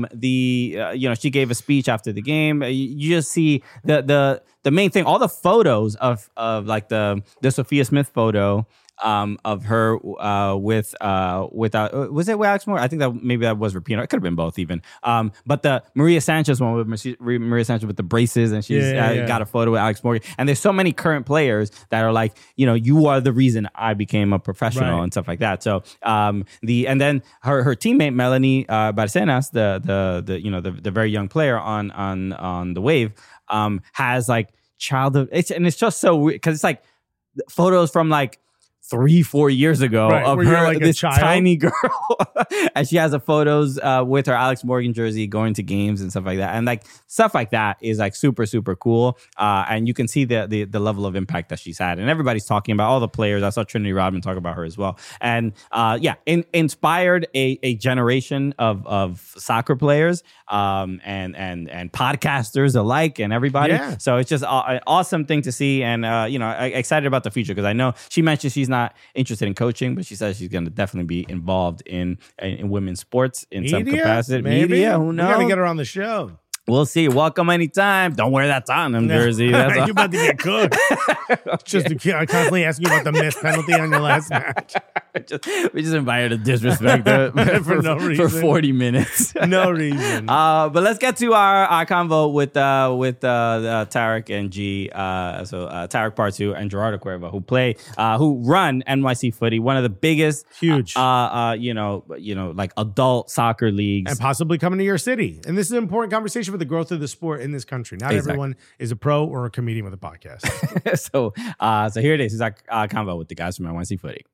She gave a speech after the game. You just see the main thing, all the photos of the Sophia Smith photo. Of her was it with Alex Morgan? I think that was Rapinoe. It could have been both even. But the Maria Sanchez one with Maria Sanchez with the braces, and she's got a photo with Alex Morgan. And there's so many current players that are like, you are the reason I became a professional and stuff like that. So and then her teammate Melanie Barcenas, the very young player on the Wave, has childhood. It's just so weird because it's photos from 3-4 years ago of her, this tiny girl, and she has the photos with her Alex Morgan jersey going to games and stuff like that, and stuff like that is super, super cool, and you can see the level of impact that she's had, and everybody's talking about all the players. I saw Trinity Rodman talk about her as well, and inspired a generation of soccer players, and podcasters alike, and everybody. So it's just an awesome thing to see, and excited about the future, because I know she mentioned she's not interested in coaching, but she says she's going to definitely be involved in women's sports in some capacity. Maybe. Media, who knows? We got to get her on the show. We'll see. Welcome anytime. Don't wear that Tottenham jersey. That's You're about to get cooked. Just to constantly asking you about the missed penalty on your last match. we just invited to disrespect for no reason. for 40 minutes. No reason. But let's get to our convo with Tarek and G. Tarek Part 2 and Gerardo Cueva, who run NYC Footy, one of the biggest, huge, like adult soccer leagues, and possibly coming to your city. And this is an important conversation for the growth of the sport in this country. Not everyone is a pro or a comedian with a podcast. so here it is. It's our convo with the guys from NYC Footy.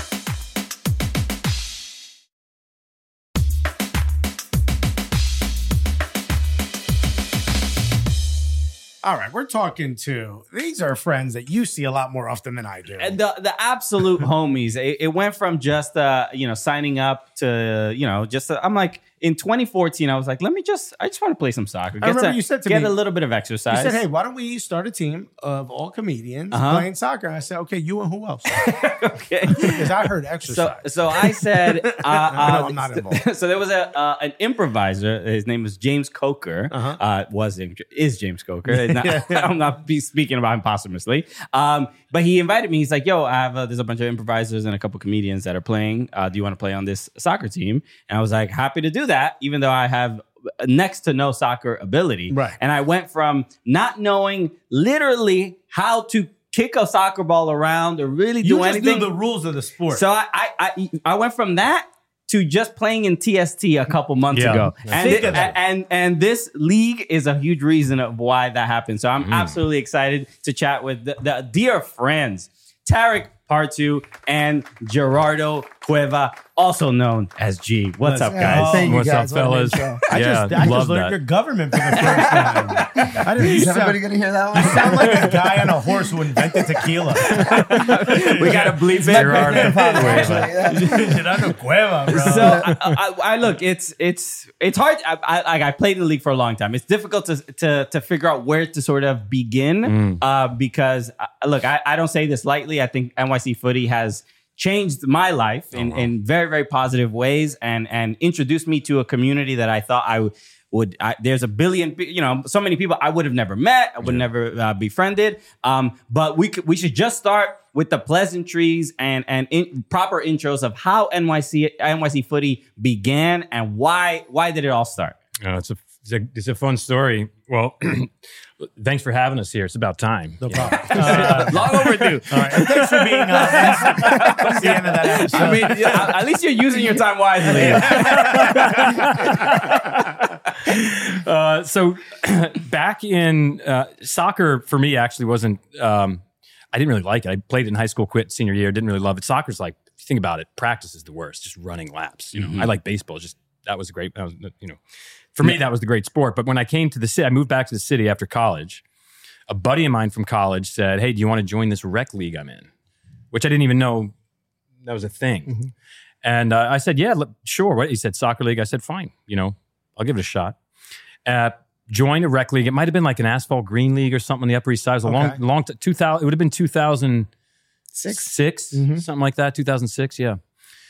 All right, we're talking to, these are friends that you see a lot more often than I do. And the absolute homies. It went from just signing up to I'm like, in 2014, I was like, I just want to play some soccer. I remember you said to me, get a little bit of exercise. You said, hey, why don't we start a team of all comedians playing soccer? And I said, okay, you and who else? Okay. Because I heard exercise. So I said, no, I'm not involved. So there was an improviser. His name was James Coker. Is James Coker. I'm not speaking about him posthumously. But he invited me. He's like, yo, there's a bunch of improvisers and a couple comedians that are playing. Do you want to play on this soccer team? And I was like, happy to do that, even though I have next to no soccer ability. Right. And I went from not knowing literally how to kick a soccer ball around or really do anything. You just knew the rules of the sport. So I went from that to just playing in TST a couple months ago. And this league is a huge reason of why that happened. So I'm absolutely excited to chat with the dear friends, Tarek Part 2 and Gerardo Cueva, also known as G. What's up, guys? Thank you, What's guys. up, fellas? I just learned your government for the first time. Is everybody going to hear that one? You sound like a guy on a horse who invented tequila. We got to bleep it. Gerardo Cueva, bro. So I look, it's hard. I played in the league for a long time. It's difficult to figure out where to sort of begin because look, I don't say this lightly. I think NYC Footy has changed my life in very, very positive ways and introduced me to a community that I thought I would. There's a billion, so many people I would have never met, I would never befriended. But we should just start with the pleasantries and proper intros of how NYC Footy began and why did it all start? It's a fun story. Well, thanks for having us here. It's about time. No problem. Long overdue. All right. And thanks for being that's the end of that episode. I mean, at least you're using your time wisely. So back in soccer for me actually wasn't, I didn't really like it. I played in high school, quit senior year, didn't really love it. Soccer's like, if you think about it, practice is the worst, just running laps. I like baseball. That was great. For me, that was the great sport. But when I came to the city, I moved back to the city after college. A buddy of mine from college said, hey, do you want to join this rec league I'm in? Which I didn't even know that was a thing. Mm-hmm. And I said, yeah, sure. What? He said, soccer league. I said, fine. I'll give it a shot. Joined a rec league. It might have been like an asphalt green league or something on the Upper East Side. It was a long 2000. It would have been 2006, something like that. 2006, yeah.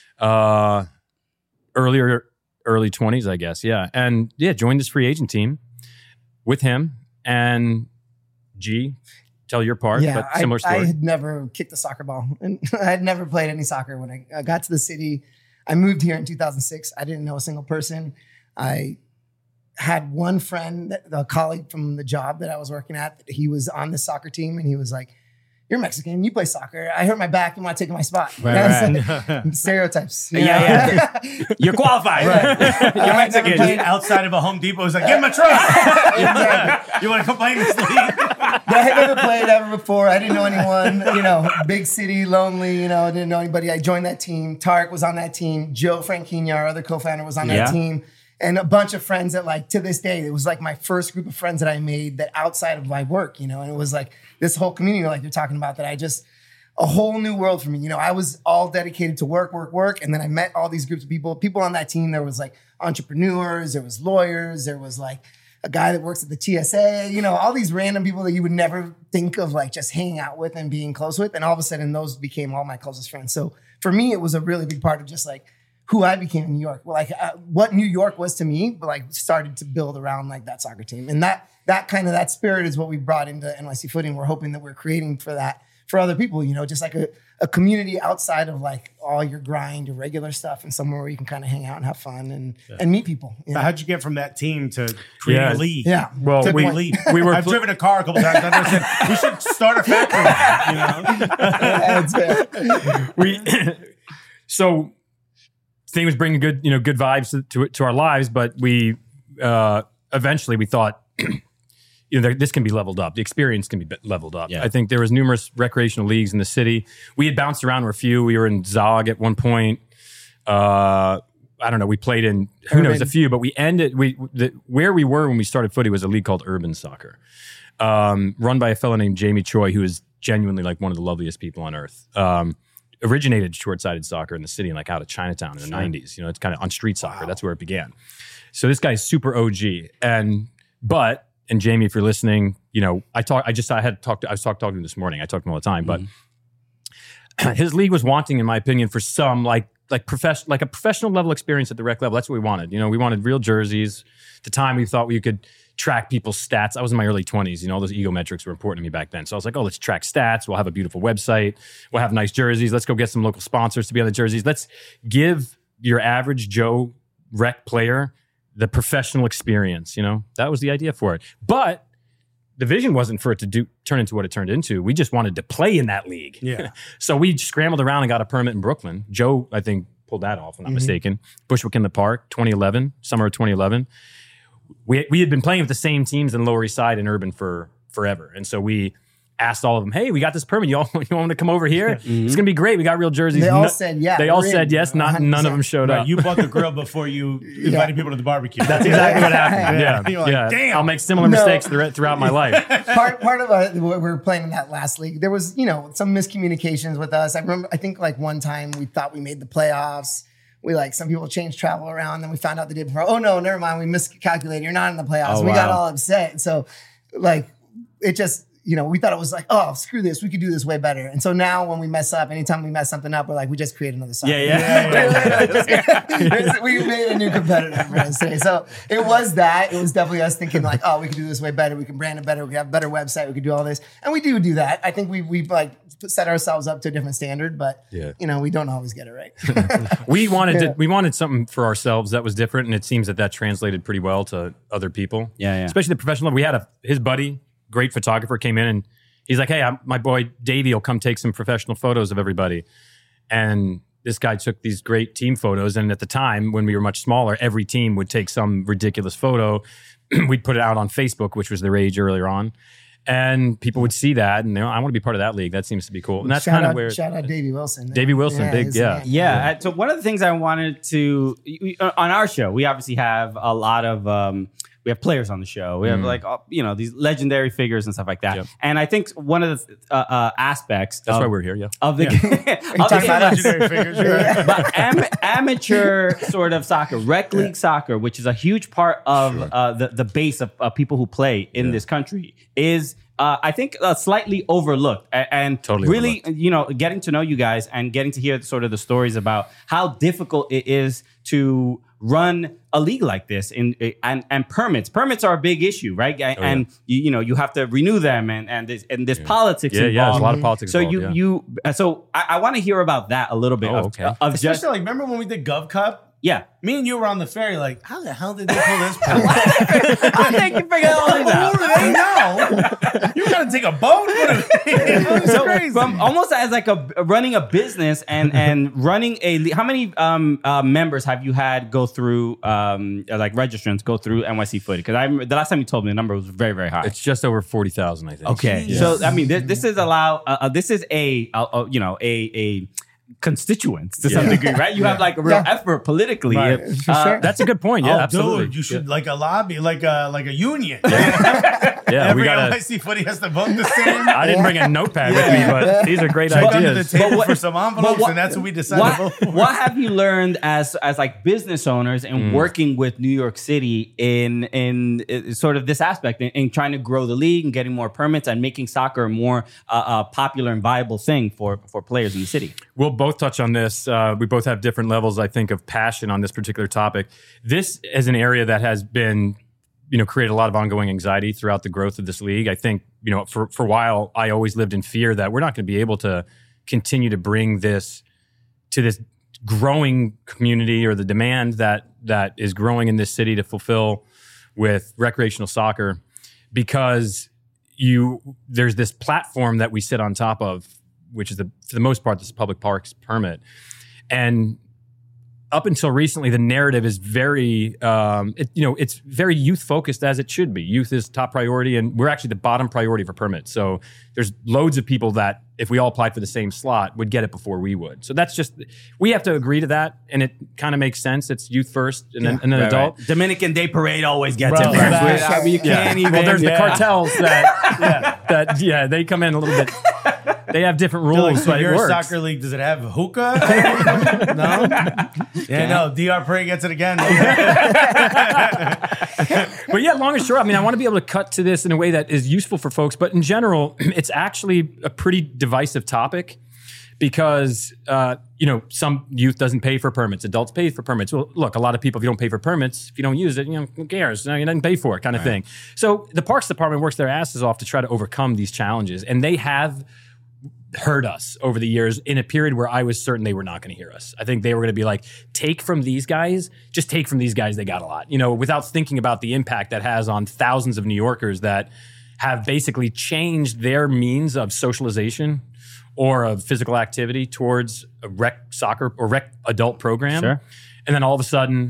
Early 20s, I guess. Yeah. And joined this free agent team with him and G. Tell your part, but similar story. I had never kicked a soccer ball and I had never played any soccer. When I got to the city, I moved here in 2006. I didn't know a single person. I had one friend, a colleague from the job that I was working at, he was on the soccer team and he was like, you're Mexican, you play soccer. I hurt my back, you want to take my spot. Right. Stereotypes. Yeah. You're qualified. Right. You're Mexican. Outside of a Home Depot, he's like, give him a truck. You want to come play in this league? I had never played ever before. I didn't know anyone, big city, lonely, I didn't know anybody. I joined that team. Tarek was on that team. Joe Franchina, our other co-founder, was on that team. And a bunch of friends that to this day, it was like my first group of friends that I made that outside of my work, and it was like this whole community like you're talking about that a whole new world for me. I was all dedicated to work. And then I met all these groups of people on that team. There was like entrepreneurs, there was lawyers, there was like a guy that works at the TSA, all these random people that you would never think of like just hanging out with and being close with. And all of a sudden those became all my closest friends. So for me, it was a really big part of just like who I became in New York. Like what New York was to me, but like started to build around like that soccer team. And that spirit is what we brought into NYC Footy. And we're hoping that we're creating for that for other people, just like a community outside of like all your grind, your regular stuff, and somewhere where you can kind of hang out and have fun and meet people. How'd you get from that team to create a league? Yeah. Well, we were. I've driven a car a couple times. I said we should start a factory. So thing was bringing good vibes to our lives, but we eventually we thought. This can be leveled up. The experience can be leveled up. Yeah. I think there was numerous recreational leagues in the city. We had bounced around a few. We were in Zog at one point. I don't know. We played in a few, but we ended. Where we were when we started footy was a league called Urban Soccer, run by a fellow named Jamie Choi, who is genuinely like one of the loveliest people on earth. Originated short-sided soccer in the city, and like out of Chinatown in the 90s. It's kind of on street soccer. Wow. That's where it began. So this guy's super OG, and Jamie, if you're listening, I was talking to him this morning. I talk to him all the time, but his league was wanting, in my opinion, for some like a professional level experience at the rec level. That's what we wanted. We wanted real jerseys. At the time, we thought we could track people's stats. I was in my early 20s. All those ego metrics were important to me back then. So I was like, let's track stats. We'll have a beautiful website. We'll have nice jerseys. Let's go get some local sponsors to be on the jerseys. Let's give your average Joe rec player the professional experience, that was the idea for it. But the vision wasn't for it to turn into what it turned into. We just wanted to play in that league. Yeah. So we scrambled around and got a permit in Brooklyn. Joe, I think, pulled that off, if I'm not mistaken. Bushwick in the Park, 2011, summer of 2011. We had been playing with the same teams in Lower East Side and Urban for forever. And so we asked all of them, hey, we got this permit. You want to come over here? It's going to be great. We got real jerseys. They all said yes. They all said yes. None of them showed up. You bought the grill before you invited people to the barbecue. That's exactly what happened. Yeah. Like, damn. I'll make similar mistakes throughout my life. Part of what we were playing in that last league, there was, some miscommunications with us. I think like one time we thought we made the playoffs. Some people changed travel around. Then we found out they did. Oh, no, never mind. We miscalculated. You're not in the playoffs. We got all upset. So it just, we thought it was like, oh, screw this. We could do this way better. And so now when we mess up, anytime we mess something up, we're like, we just create another side. We made a new competitor for us today. So it was that. It was definitely us thinking like, oh, we could do this way better. We can brand it better. We can have a better website. We could do all this. And we do that. I think we set ourselves up to a different standard, but we don't always get it right. We wanted something for ourselves that was different. And it seems that translated pretty well to other people. Yeah. Especially the professional. We had his buddy, great photographer, came in and he's like, hey, my boy Davey will come take some professional photos of everybody. And this guy took these great team photos. And at the time, when we were much smaller, every team would take some ridiculous photo. We'd put it out on Facebook, which was the rage earlier on. And people would see that and I want to be part of that league. That seems to be cool. And that's kind of where... Shout out Davey Wilson. Davey Wilson, big, yeah. Yeah. So one of the things I wanted to... On our show, we obviously have a lot of... we have players on the show. We have these legendary figures and stuff like that. Yep. And I think one of the aspects that's why we're here. Yeah. Of the legendary figures, but amateur sort of soccer, rec league soccer, which is a huge part of the base of people who play in this country, is I think slightly overlooked and totally really overlooked. Getting to know you guys and getting to hear sort of the stories about how difficult it is to run a league like this and permits are a big issue, right? And you have to renew them and there's politics involved. Yeah, there's a lot of politics so involved. I want to hear about that a little bit. Especially remember when we did Gov Cup? Yeah. Me and you were on the ferry like, how the hell did they pull this part? I think you figured all this out. Who do they know? You got to take a boat? It's crazy. Almost as like running a business and running a... How many members have you had go through, like registrants go through NYC Footy? Because the last time you told me the number was very, very high. It's just over 40,000, I think. Okay. Yeah. So, I mean, this is this is a constituents to some degree, right? You have like a real effort politically. Right. Sure. That's a good point. Yeah, absolutely. Dude, you should like a lobby, like a union. Yeah, every NYC Footy has to vote the same. I didn't bring a notepad with me, but these are great ideas. The table for some envelopes, and that's what we decided. What have you learned as like business owners and working with New York City in sort of this aspect in trying to grow the league and getting more permits and making soccer a more popular and viable thing for players in the city? Well, both touch on this. We both have different levels, I think, of passion on this particular topic. This is an area that has been, created a lot of ongoing anxiety throughout the growth of this league. I think, for a while, I always lived in fear that we're not going to be able to continue to bring this to this growing community, or the demand that is growing in this city to fulfill with recreational soccer, because there's this platform that we sit on top of, which is for the most part, this public parks permit. And up until recently, the narrative is very, it's very youth focused, as it should be. Youth is top priority, and we're actually the bottom priority for permits. So there's loads of people that, if we all applied for the same slot, would get it before we would. So that's just, we have to agree to that, and it kind of makes sense. It's youth first, and then adult. Right. Dominican Day Parade always gets Bro, it first. I mean, you can't even. Well, there's the cartels that they come in a little bit. They have different rules, So but it your works. soccer league, does it have hookah? No? Yeah, no. DR Parade gets it again. But yeah, long and short, I mean, I want to be able to cut to this in a way that is useful for folks. But in general, it's actually a pretty divisive topic, because, some youth doesn't pay for permits. Adults pay for permits. Well, look, a lot of people, if you don't pay for permits, if you don't use it, who cares? You didn't pay for it, kind of thing. So the Parks Department works their asses off to try to overcome these challenges. And they have heard us over the years in a period where I was certain they were not going to hear us. I think they were going to be like, take from these guys, just take from these guys. They got a lot, without thinking about the impact that has on thousands of New Yorkers that have basically changed their means of socialization or of physical activity towards a rec soccer or rec adult program. Sure. And then all of a sudden,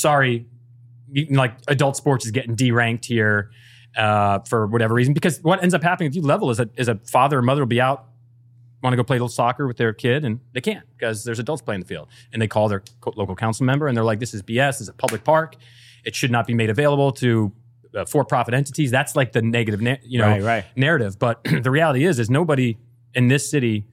adult sports is getting deranked here for whatever reason. Because what ends up happening if you level is a father or mother will be out, want to go play a little soccer with their kid, and they can't because there's adults playing the field. And they call their local council member, and they're like, this is BS. This is a public park. It should not be made available to for-profit entities. That's like the negative narrative. But the reality is nobody in this city,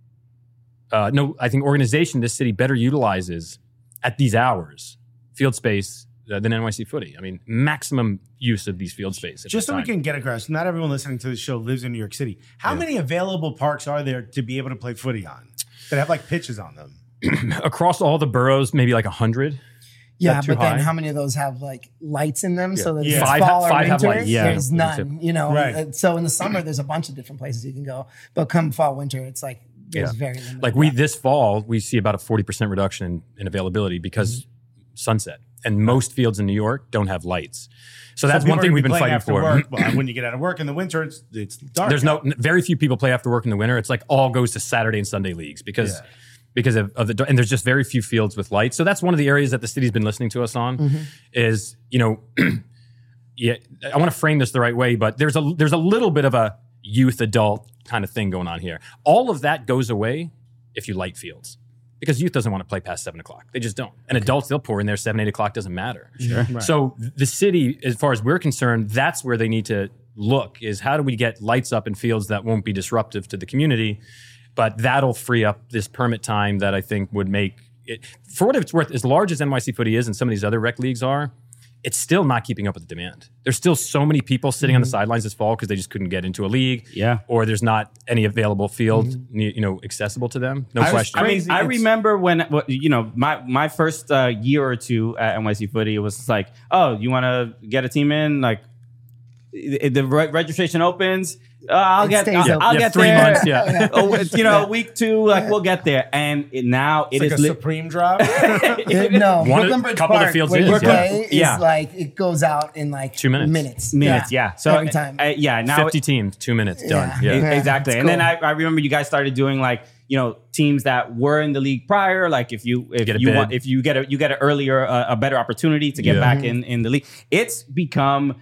I think organization in this city better utilizes at these hours field space than NYC Footy. I mean, maximum use of these field space. Just so we can get across, not everyone listening to the show lives in New York City. How many available parks are there to be able to play footy on that have like pitches on them? Across all the boroughs, maybe like 100. Yeah, but then how many of those have like lights in them? So that it's Five fall or have winter, lights. Yeah. there's none. Right. So in the summer, there's a bunch of different places you can go. But come fall, winter, it's like there's very limited. Like this fall, we see about a 40% reduction in availability because sunset. And most fields in New York don't have lights. So that's one thing we've been fighting for. Well, when you get out of work in the winter, it's dark. There's very few people play after work in the winter. It's like all goes to Saturday and Sunday leagues because of the, and there's just very few fields with lights. So that's one of the areas that the city's been listening to us on is, I want to frame this the right way, but there's a little bit of a youth adult kind of thing going on here. All of that goes away if you light fields. Because youth doesn't want to play past 7 o'clock. They just don't. And adults, they'll pour in there 7, 8 o'clock, doesn't matter. Sure. Right. So the city, as far as we're concerned, that's where they need to look, is how do we get lights up in fields that won't be disruptive to the community, but that'll free up this permit time that I think would make it, for what it's worth, as large as NYC Footy is and some of these other rec leagues are, it's still not keeping up with the demand. There's still so many people sitting on the sidelines this fall because they just couldn't get into a league. Yeah. Or there's not any available field, accessible to them. No question. I remember when, my first year or two at NYC Footy, it was like, oh, you want to get a team in? Like, the registration opens. I'll get 3 there. months. Week 2, like we'll get there. And now it's like a Supreme drop. No, Brooklyn Bridge couple of the Park, fields where is, you play yeah. is like it goes out in like 2 minutes. Minutes, yeah. So every time. Now 50 teams, 2 minutes, done. Yeah. Exactly. It's And then cool. I remember you guys started doing like, teams that were in the league prior. Like if you get an earlier, a better opportunity to get back in the league. It's become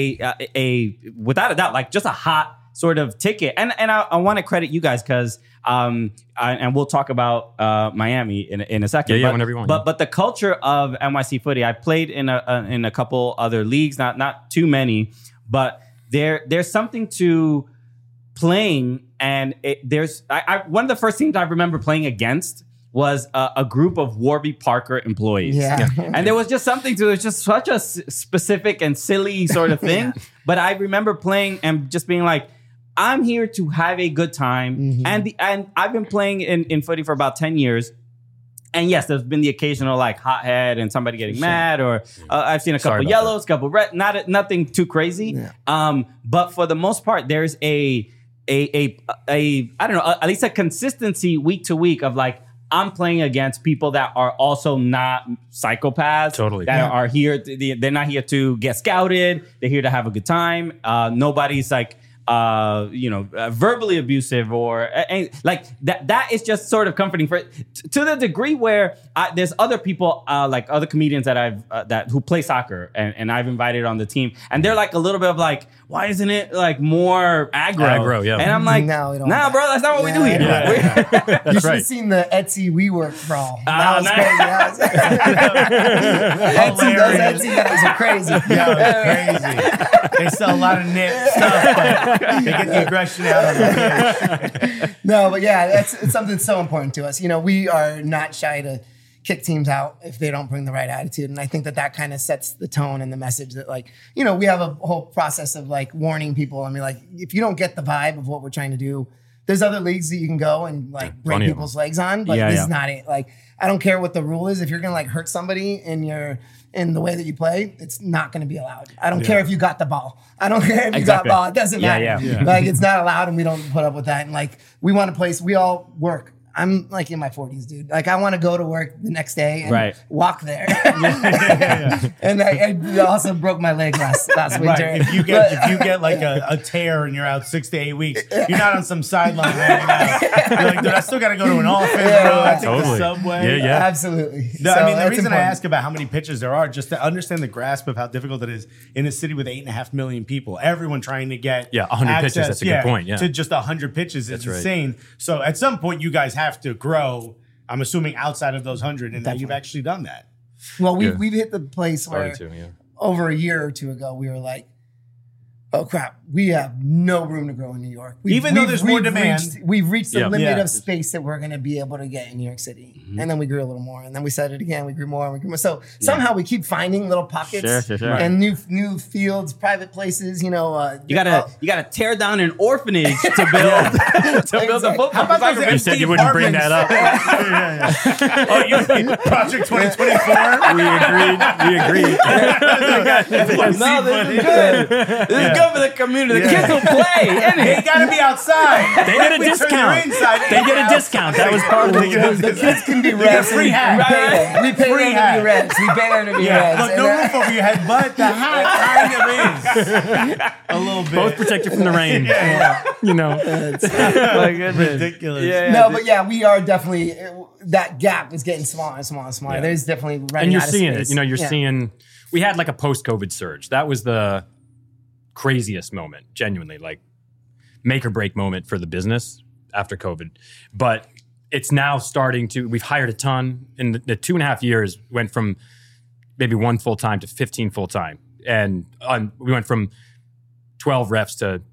a without a doubt, like just a hot sort of ticket. And I want to credit you guys because and we'll talk about Miami in a second. Yeah, whenever you want. But the culture of NYC Footy, I played in a couple other leagues, not too many, but there's something to playing, and there's one of the first teams I remember playing against was a group of Warby Parker employees. Yeah. And there was just something to it. It was just such a specific and silly sort of thing. But I remember playing and just being like, I'm here to have a good time. And I've been playing in footy for about 10 years. And yes, there's been the occasional like hothead and somebody getting mad, or I've seen a couple yellows, couple red, nothing too crazy. Yeah. But for the most part, there's a I don't know, at least a consistency week to week of like, I'm playing against people that are also not psychopaths. Totally. That are here. They're not here to get scouted. They're here to have a good time. Nobody's like, verbally abusive or like that. That is just sort of comforting to the degree where there's other people, like other comedians that who play soccer and I've invited on the team, and they're like a little bit of like, why isn't it like more aggro? Yeah. And I'm like, No, we don't nah, bro, that's not what we do here. You should have seen the Etsy WeWork brawl. That was nice. crazy. Those Etsy guys are crazy. Crazy. They sell a lot of knit stuff, but they get the aggression out of it. No, but yeah, it's something so important to us. You know, we are not shy to kick teams out if they don't bring the right attitude. And I think that kind of sets the tone and the message that, like, you know, we have a whole process of like warning people. I mean, like, if you don't get the vibe of what we're trying to do, there's other leagues that you can go and like break people's legs on, but this is not it. Like, I don't care what the rule is. If you're going to like hurt somebody in the way that you play, it's not going to be allowed. I don't care if you got the ball. I don't care if you got the ball. It doesn't matter. Like, it's not allowed, and we don't put up with that. And like, we want a place, we all work. I'm like in my 40s, dude. Like, I want to go to work the next day and walk there. And I also broke my leg last winter. Right. If you get like a tear and you're out 6 to 8 weeks, you're not on some sideline hanging out. You're like, dude, I still got to go to an office, bro. I take the subway. Yeah. Absolutely. No, I mean, the reason I ask about how many pitches there are, just to understand the grasp of how difficult it is in a city with 8.5 million people, everyone trying to get 100 pitches. That's a good point. Yeah, to just 100 pitches is insane. So at some point, you guys have to grow. I'm assuming outside of those 100, and that you've actually done that. Well, we've hit the place where over a year or two ago, we were like, oh crap, we have no room to grow in New York. Even though there's more demand. We've reached the limit of space that we're going to be able to get in New York City. And then we grew a little more. And then we said it again, we grew more and we grew more. So somehow we keep finding little pockets and new fields, private places, you know. You gotta tear down an orphanage to build a football. How about those you said you wouldn't bring that up. Oh, you mean Project 2024? We agreed. No, this is good. This is good for the community. The kids will play. They gotta be outside. They get a discount. They get a discount. That was part of the kids can be refs. Free hat. We pay them to be refs. We pay them to be refs. Look, no roof over your head, but the hat kind of is. A little bit. Both protect you from the rain. You know. My goodness. Ridiculous. But we are definitely, that gap is getting smaller and smaller and smaller. Yeah. There's definitely running and you're out of seeing space. it. You know, you're seeing, we had like a post-COVID surge. That was the craziest moment, genuinely, like make or break moment for the business after COVID. But it's now starting to, we've hired a ton. In the 2.5 years, went from maybe 1 full-time to 15 full-time. And we went from 12 refs to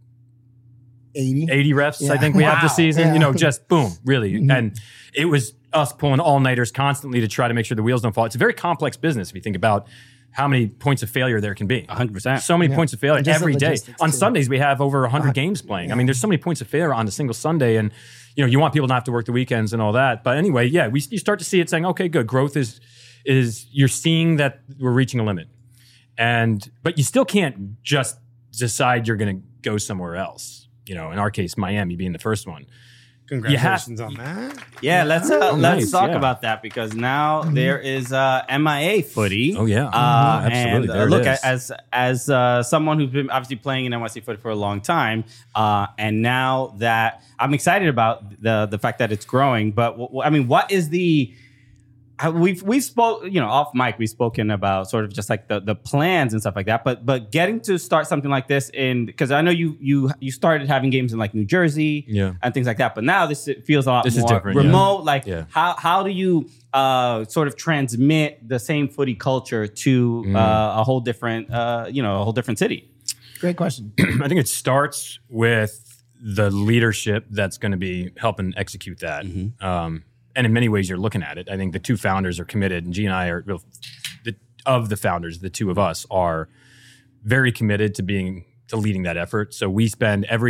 80 refs, I think we have this season. You know, just boom, really. And it was us pulling all-nighters constantly to try to make sure the wheels don't fall. It's a very complex business if you think about how many points of failure there can be. 100%. So many points of failure every day. On too. Sundays, we have over 100 games playing. I mean, there's so many points of failure on a single Sunday. And, you know, you want people to not have to work the weekends and all that. But anyway, you start to see it saying, okay, good. Growth is you're seeing that we're reaching a limit. But you still can't just decide you're going to go somewhere else. You know, in our case, Miami being the first one. Congratulations on that. Yeah, let's talk about that, because now there is MIA footy. Oh yeah, absolutely. And look, as someone who's been obviously playing in NYC footy for a long time, and now that I'm excited about the fact that it's growing. But I mean, what is the we've spoke, you know, off mic, we've spoken about sort of just like the plans and stuff like that. But getting to start something like this because I know you started having games in like New Jersey and things like that. But now it feels a lot more remote. Like how do you sort of transmit the same footy culture to a whole different city? Great question. I think it starts with the leadership that's going to be helping execute that. And in many ways, you're looking at it. I think the two founders are committed, and G and I are of the founders. The two of us are very committed to leading that effort. So we spend every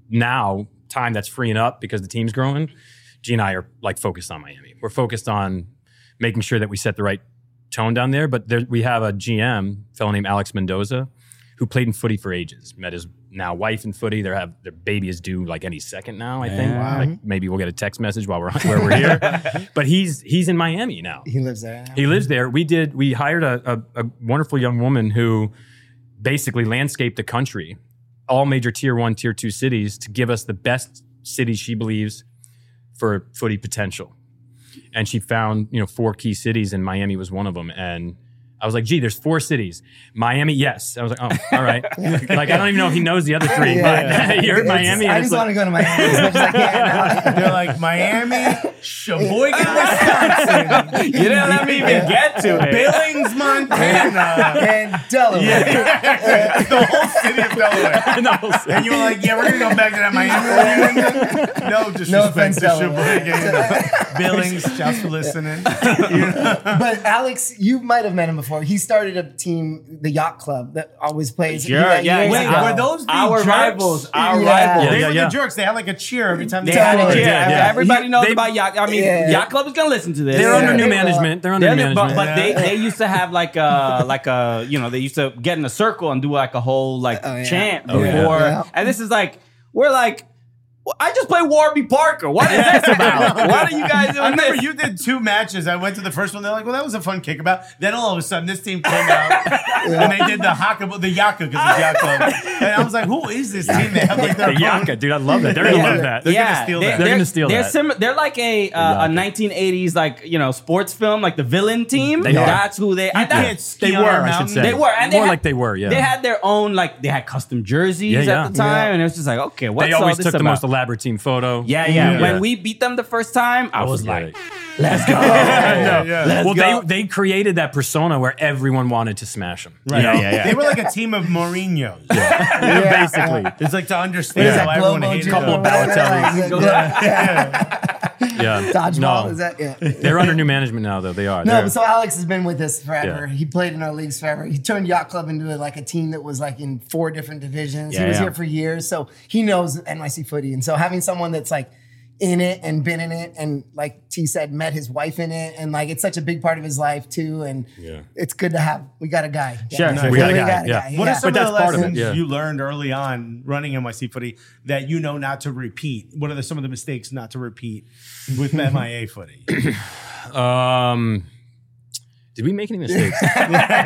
now, time that's freeing up because the team's growing, G and I are like focused on Miami. We're focused on making sure that we set the right tone down there. But we have a GM, a fellow named Alex Mendoza, who played in footy for ages. Met his now wife in footy. Their baby is due like any second now, I think. Wow. Like maybe we'll get a text message while we're here. But he's in Miami now. He lives there. He lives there. We hired a wonderful young woman who basically landscaped the country, all major tier 1, tier 2 cities, to give us the best cities she believes for footy potential. And she found, 4 key cities, and Miami was one of them. And I was like, gee, there's 4 cities. Miami, yes. I was like, oh, all right. Like, I don't even know if he knows the other 3, but you're Miami. I just want to go to Miami as much as I can. They're like, Miami, Sheboygan, Wisconsin. You didn't let me even get to it. Billings, Montana. And Delaware. The whole city of Delaware. And you were like, yeah, we're going to go back to that Miami. No disrespect No offense, to Delaware. Sheboygan. Billings, just for listening. But Alex, you might have met him before. He started a team, the Yacht Club, that always plays. Sure, yeah. Wait, were those the our jerks? rivals? Our Yeah. rivals. They were yeah. the jerks. They had like a cheer every time They they had scored. it. Yeah, everybody knows They- about Yacht. I mean, Yeah. Yacht Club is gonna listen to this. They're Yeah. under new They- management. They're under new management. But they used to have like a they used to get in a circle and do like a whole chant before. Yeah. And this is like we're like, well, I just played Warby Parker. What is this about? What are you guys doing? I remember this? you did 2 matches. I went to the first one. They're like, well, that was a fun kickabout. Then all of a sudden, this team came out and they did the Yaka because it's Yacht Club. And I was like, who is this team? They have like their The Yaka, dude, I love that. They're gonna love that. They're gonna steal that. They're gonna steal that. They're like a 1980s sports film, like the villain team. They are. That's who they. You can't ski They on were, our I should mountain. say. They were, and more had- like they were. Yeah, They had their own they had custom jerseys Yeah, at the time, yeah. and it was just like, okay, what's They all always this took the about? most elaborate team photo. Yeah. When we beat them the first time, I was forget like, it. let's go. Well, go. they created that persona where everyone wanted to smash them. Right. Yeah. They were like a team of Mourinho's. Basically. It's like to What understand is how that, everyone Globo hated Judo? Couple of them. Balotellis. Yeah. Dodgeball, No. is that? Yeah. They're under new management now, though. They are. No, They're- but so Alex has been with us forever. Yeah. He played in our leagues forever. He turned Yacht Club into a team that was like in 4 different divisions. He was here for years, so he knows NYC footy. And so having someone that's like in it and been in it, and like T said, met his wife in it, and like it's such a big part of his life too. And it's good to have. We got a guy. Sure. We got a guy, yeah. What are some But of the that's part of it, lessons yeah. you learned early on running NYC footy that you know not to repeat? What are some of the mistakes not to repeat with MIA footy? Did we make any mistakes? He's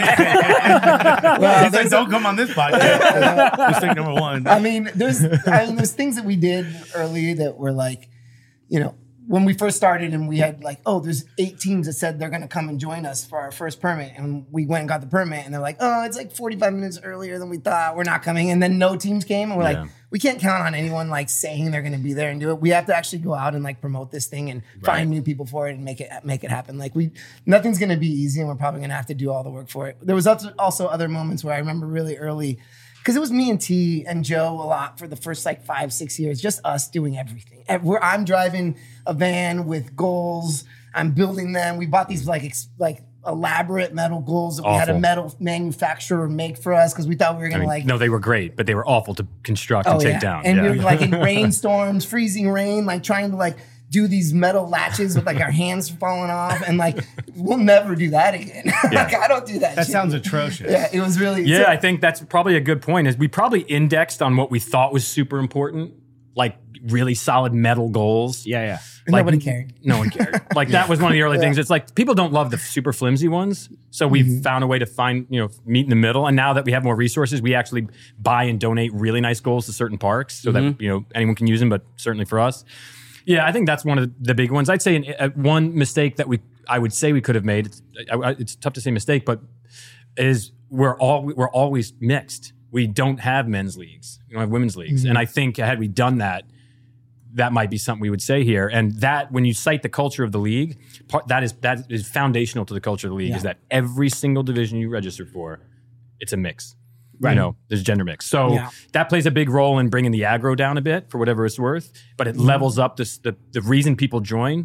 like, don't come on this podcast. Mistake number 1. I mean, there's things that we did early that were like, when we first started and we had like, there's 8 teams that said they're going to come and join us for our first permit. And we went and got the permit and they're like, it's like 45 minutes earlier than we thought. We're not coming. And then no teams came. And we're like, we can't count on anyone like saying they're going to be there and do it. We have to actually go out and like promote this thing and find new people for it and make it happen. Like nothing's going to be easy and we're probably going to have to do all the work for it. There was also other moments where I remember really early, because it was me and T and Joe a lot for the first like 5-6 years, just us doing everything. I'm driving a van with goals. I'm building them. We bought these like elaborate metal goals that we had a Awful. metal manufacturer make for us because we thought we were gonna no, they were great, but they were awful to construct and take down. And yeah. we were like in rainstorms, freezing rain, like trying to like do these metal latches with like our hands falling off, and like we'll never do that again. Like I don't do that. That shit. sounds atrocious. Yeah, it was really. Yeah, I think that's probably a good point. Is we probably indexed on what we thought was super important, like really solid metal goals. Yeah. Like, nobody cared. No one cared. Like that was one of the early things. It's like people don't love the super flimsy ones. So we've found a way to find, meet in the middle. And now that we have more resources, we actually buy and donate really nice goals to certain parks so that, anyone can use them, but certainly for us. Yeah, I think that's one of the big ones. I'd say one mistake that I would say we could have made, it's tough to say mistake, but is we're always mixed. We don't have men's leagues. We don't have women's leagues. And I think had we done that, that might be something we would say here. And that when you cite the culture of the league, that is foundational to the culture of the league, is that every single division you register for, it's a mix. Right. There's gender mix. So that plays a big role in bringing the aggro down a bit for whatever it's worth, but it levels up the reason people join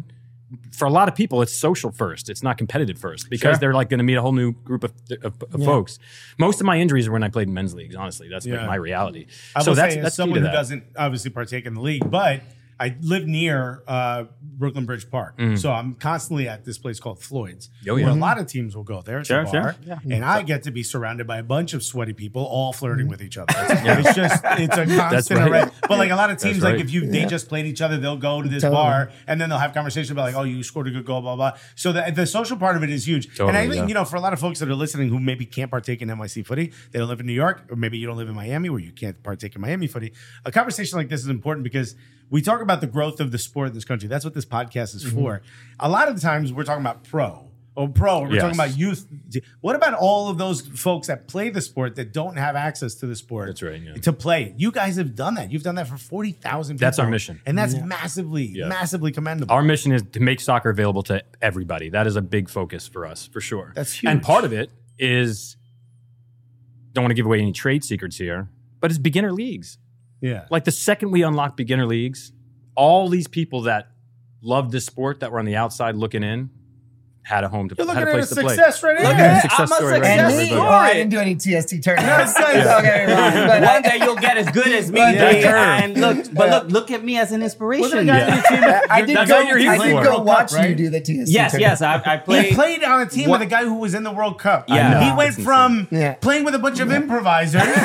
for a lot of people, it's social first. It's not competitive first because they're like going to meet a whole new group of folks. Most of my injuries are when I played in men's leagues. Honestly, that's like my reality. I will say, as someone who doesn't obviously partake in the league, but I live near Brooklyn Bridge Park, so I'm constantly at this place called Floyd's, where a lot of teams will go there. It's a bar, and I get to be surrounded by a bunch of sweaty people, all flirting with each other. It's a constant array. But like a lot of teams, like if they just played each other, they'll go to this bar, and then they'll have conversations about like, oh, you scored a good goal, blah blah. So the social part of it is huge. And I think for a lot of folks that are listening who maybe can't partake in NYC footy, they don't live in New York, or maybe you don't live in Miami where you can't partake in Miami footy. A conversation like this is important because we talk about the growth of the sport in this country. That's what this podcast is for. A lot of the times we're talking about pro. We're talking about youth. What about all of those folks that play the sport that don't have access to the sport? That's right. To play. You guys have done that. You've done that for 40,000 people. That's our mission. And that's massively commendable. Our mission is to make soccer available to everybody. That is a big focus for us, for sure. That's huge. And part of it is, don't want to give away any trade secrets here, but it's beginner leagues. Yeah. Like the second we unlock beginner leagues, all these people that love this sport that were on the outside looking in had a home to play. You're looking had a at place a to play. success right Look here. at a success story right And there. me, I didn't do any TST tournaments. Don't get me wrong, but One day you'll get as good as me, and look at me as an inspiration. I did That's go, what you're here I did for. go watch Right? you do the TST Yes, tournament. I played. He played on a team with a guy who was in the World Cup. Yeah. He went from Yeah. playing with a bunch of improvisers, in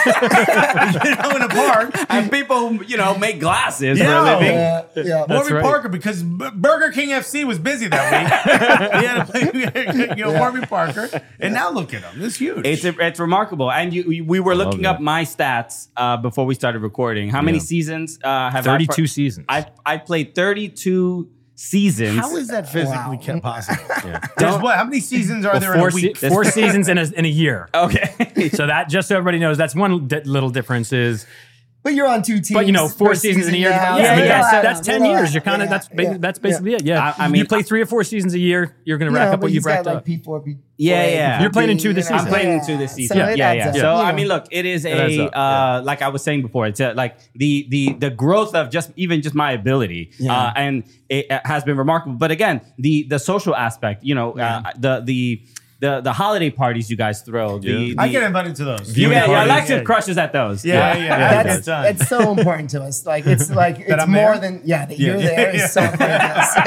a park. And people who, make glasses Yeah. for a living. Yeah. Warby right. Parker, because Burger King FC was busy that week. He had to play, Warby Parker, and now look at him. This is huge. It's remarkable. And we were looking that. up my stats before we started recording. How many seasons have 32 seasons. I played 32 seasons. How is that physically possible? Yeah. There's what? How many seasons are there in a week? 4 seasons in a year. Okay. So that, just so everybody knows, that's one little difference is, But you're on two teams. but 4 seasons in a year. Yeah, So that's 10 years. You're kind of, that's basically it. Yeah. I mean, you play 3 or 4 seasons a year, you're going to rack up what you've racked up. P4, P4. Yeah. You're playing in 2 this I'm season. playing in 2 this season. So it adds up, So you I know. mean, look, it is adds up, like I was saying before, it's like the growth of just my ability, and it has been remarkable. But again, the social aspect, the holiday parties you guys throw. I get invited to those. Alexis crushes at those. That's so important to us. Like it's I'm more there? than that you're there is so important to us.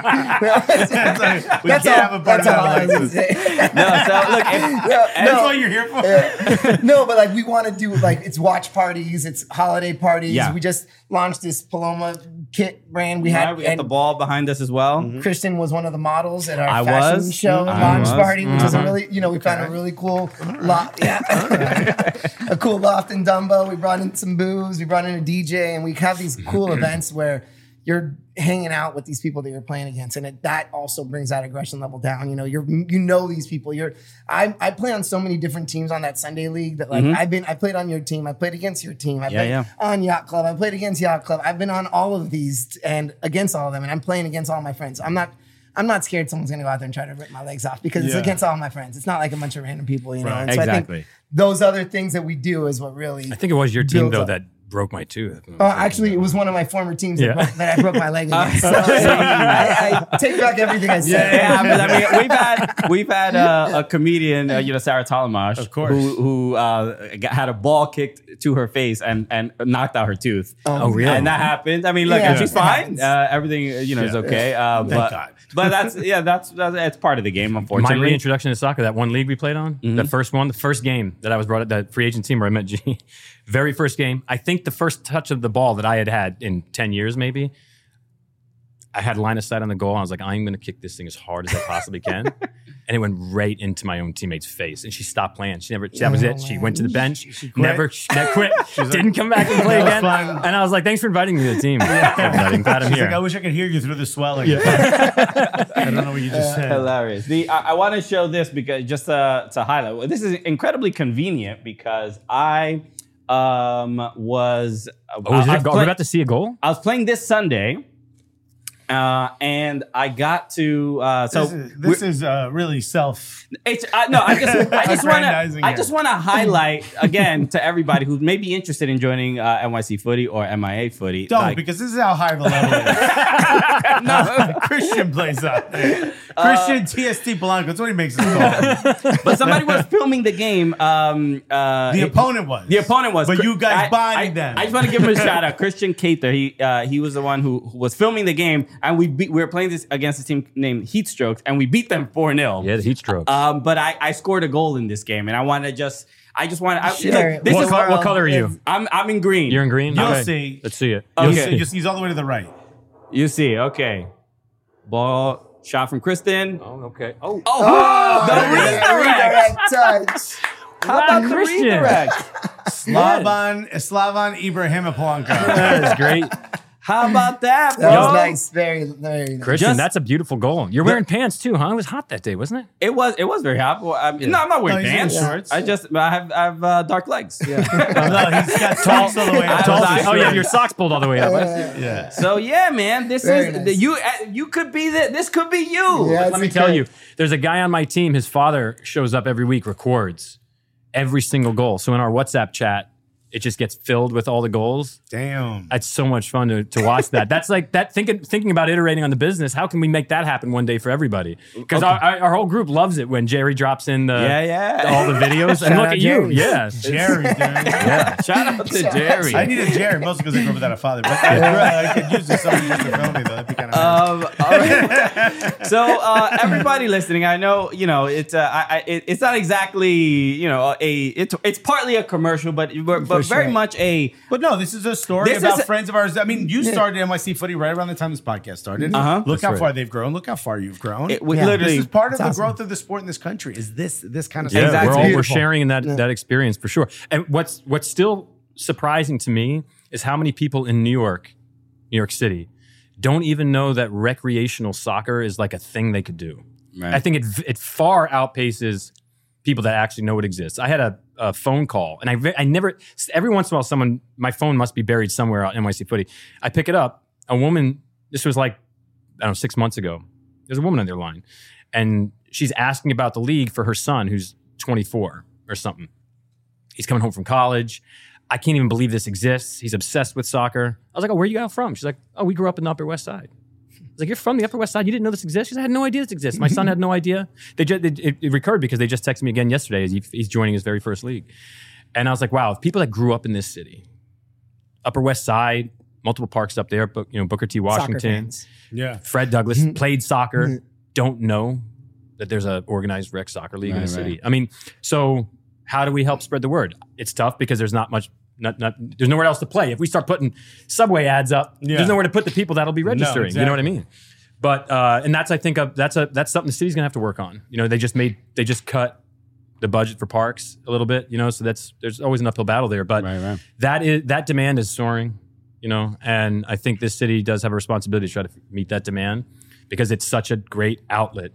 We can't have a party without Alexis. No, so look, That's what you're here for. No, but like we want to do it's watch parties, it's holiday parties. Yeah. We just launched this Paloma kit brand. We we had got the ball behind us as well. Christian was one of the models at our I fashion was. show I launch was. party, which is a really, we found a really cool loft. Yeah. A cool loft in Dumbo. We brought in some booze. We brought in a DJ, and we have these cool events where you're hanging out with these people that you're playing against, and that also brings that aggression level down. These people. I play on so many different teams on that Sunday league that I played on your team. I played against your team. I played on Yacht Club. I played against Yacht Club. I've been on all of these and against all of them, and I'm playing against all my friends. I'm not scared someone's going to go out there and try to rip my legs off because it's against all my friends. It's not like a bunch of random people, And so I think those other things that we do is what really. I think it was your team, builds though, up. that broke my tooth. Actually, it was one of my former teams that I broke my leg against. So I take back everything I said. I mean, we've had a comedian, Sarah Talamash, Of course. who had a ball kicked to her face and knocked out her tooth. Oh, really? And that happened. I mean, look, Yeah, she's it fine. happens. Everything is okay. God. But that's part of the game, My unfortunately. reintroduction to soccer, that one league we played on, the first game that I was brought up, that free agent team where I met G, very first game. I think the first touch of the ball that I had in 10 years, maybe, I had line of sight on the goal. And I was like, I'm going to kick this thing as hard as I possibly can. And it went right into my own teammate's face. And she stopped playing. That was it. She went to the bench, never quit, didn't come back and play That was again. fun. And I was like, thanks for inviting me to the team. I'm glad I'm She's here. like, I wish I could hear you through the swelling. I don't know what you just said. Hilarious. I want to show this because just to highlight. Well, this is incredibly convenient because I was. Are we about to see a goal? I was playing this Sunday, And I got to this is really self. It's I Aggrandizing just want to highlight again to everybody who may be interested in joining NYC Footy or MIA Footy. Don't, because this is how high the level is. No, Christian plays out there. Christian TST Blanco. That's what he makes us call. But somebody was filming the game. The opponent was. The opponent was. But you guys bonded them. I just want to give him a shout out. Christian Cater. He was the one who was filming the game, and we were playing this against a team named Heat Strokes, and we beat them 4-0. Yeah, the Heat Strokes. But I scored a goal in this game, and I want to just. I just want to. Sure. What color are you? I'm in green. You're in green? You'll Okay. see. Let's see it. You'll Okay. see. He's all the way to the right. You see, okay. Ball shot from Kristen. Oh, okay. Oh, The redirect. touch. How about the Christian. redirect? Slavan Ibrahimovic. that is great. How about that, bro? That was nice. Very, very nice. Christian, Just- that's a beautiful goal. You're wearing pants too, huh? It was hot that day, wasn't it? It was very hot. Well, no, I'm not wearing No, he's in pants. shorts. I have dark legs. No, he's got socks all the way up. Oh, yeah, your socks pulled all the way up. Yeah. So yeah, man, this Very is nice. you could be this could be you. Yeah, Let me tell you, there's a guy on my team, his father shows up every week, records every single goal. So in our WhatsApp chat, it just gets filled with all the goals. Damn. It's so much fun to watch that. That's like that thinking about iterating on the business. How can we make that happen one day for everybody? Because our whole group loves it when Jerry drops in all the videos. And look out at Jerry. you. Yeah. Jerry, dude. Yeah. Shout out to Jerry. I need a Jerry, mostly because I grew up without a father. But I could use this somebody just to film me, though. That'd be kind of all right. So everybody listening, I know it's not exactly it's partly a commercial, but very much a. But no, this is a story This about is- friends of ours. I mean, you started NYC Footy right around the time this podcast started. Uh-huh. Look That's how right. far they've grown. Look how far you've grown. We Yeah. literally. This is part of the It's awesome. growth of the sport in this country. Is this kind of Yeah, stuff? Exactly. we're sharing in that experience for sure. And what's still surprising to me is how many people in New York City, don't even know that recreational soccer is like a thing they could do. Right. I think it far outpaces people that actually know it exists. I had a phone call, and I never. Every once in a while, my phone must be buried somewhere out NYC Footy. I pick it up. A woman. This was like 6 months ago. There's a woman on their line, and she's asking about the league for her son, who's 24 or something. He's coming home from college. I can't even believe this exists. He's obsessed with soccer. I was like, "Oh, where are you out from?" She's like, "Oh, we grew up in the Upper West Side." I was like, "You're from the Upper West Side? You didn't know this exists?" She said, "I had no idea this exists. My son had no idea." It recurred because they just texted me again yesterday as he's joining his very first league. And I was like, wow, if people that grew up in this city, Upper West Side, multiple parks up there, but Booker T. Soccer Washington, fans. Yeah. Fred Douglass played soccer, don't know that there's an organized rec soccer league in the city. I mean, so how do we help spread the word? It's tough because there's not much. There's nowhere else to play. If we start putting subway ads up, there's nowhere to put the people that'll be registering. exactly. You know what I mean? But and that's that's something the city's gonna have to work on. They just cut the budget for parks a little bit. So there's always an uphill battle there. But that demand is soaring. And I think this city does have a responsibility to try to meet that demand because it's such a great outlet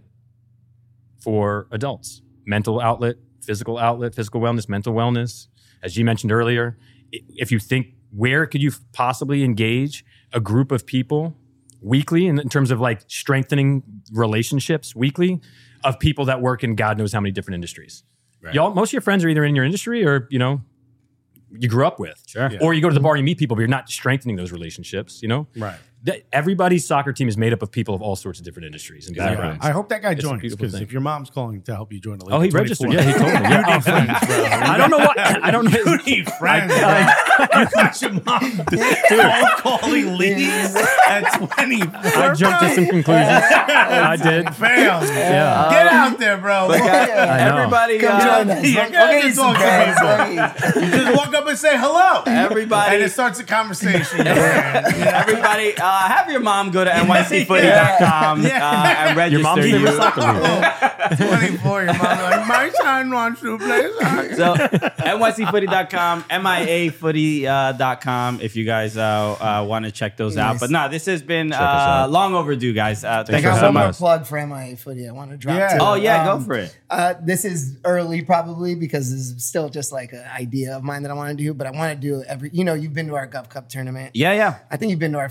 for adults. Mental outlet, physical wellness, mental wellness. As you mentioned earlier, if you think, where could you possibly engage a group of people weekly in terms of like strengthening relationships weekly of people that work in God knows how many different industries? Right. Most of your friends are either in your industry or, you grew up with. Sure. Or you go to the bar and you meet people, but you're not strengthening those relationships, Right. Everybody's soccer team is made up of people of all sorts of different industries and backgrounds. I hope that guy It's a joins beautiful because thing. if your mom's calling to help you join the league, Oh, he at 24, registered. Yeah, he told me. Yeah. You need friends, bro. I don't know what. I don't know. You need friends. You watch your mom cold calling leagues at 24. I jumped to some conclusions. I did. Fam. Yeah. Get out there, bro. I know. Everybody, Come join us. Yeah, We'll get get you to some talk to bags. people. You just walk up and say hello. Everybody- And it starts a conversation. Yeah. everybody, have your mom go to nycfooty.com and register Your mom's you. favorite soccer league. 24, your mom like, my son wants to play soccer. So nycfooty.com, miafooty.com if you guys want to check those out. Nice. But this has been us out. long overdue, guys. I Thanks got for one more having us. plug for MIA Footy. I want to drop. Yeah. too. Oh yeah, go for it. This is early probably because this is still just like an idea of mine that I want to do, but I want to do every. You've been to our Gov Cup tournament. Yeah. I think you've been to our Footy Fest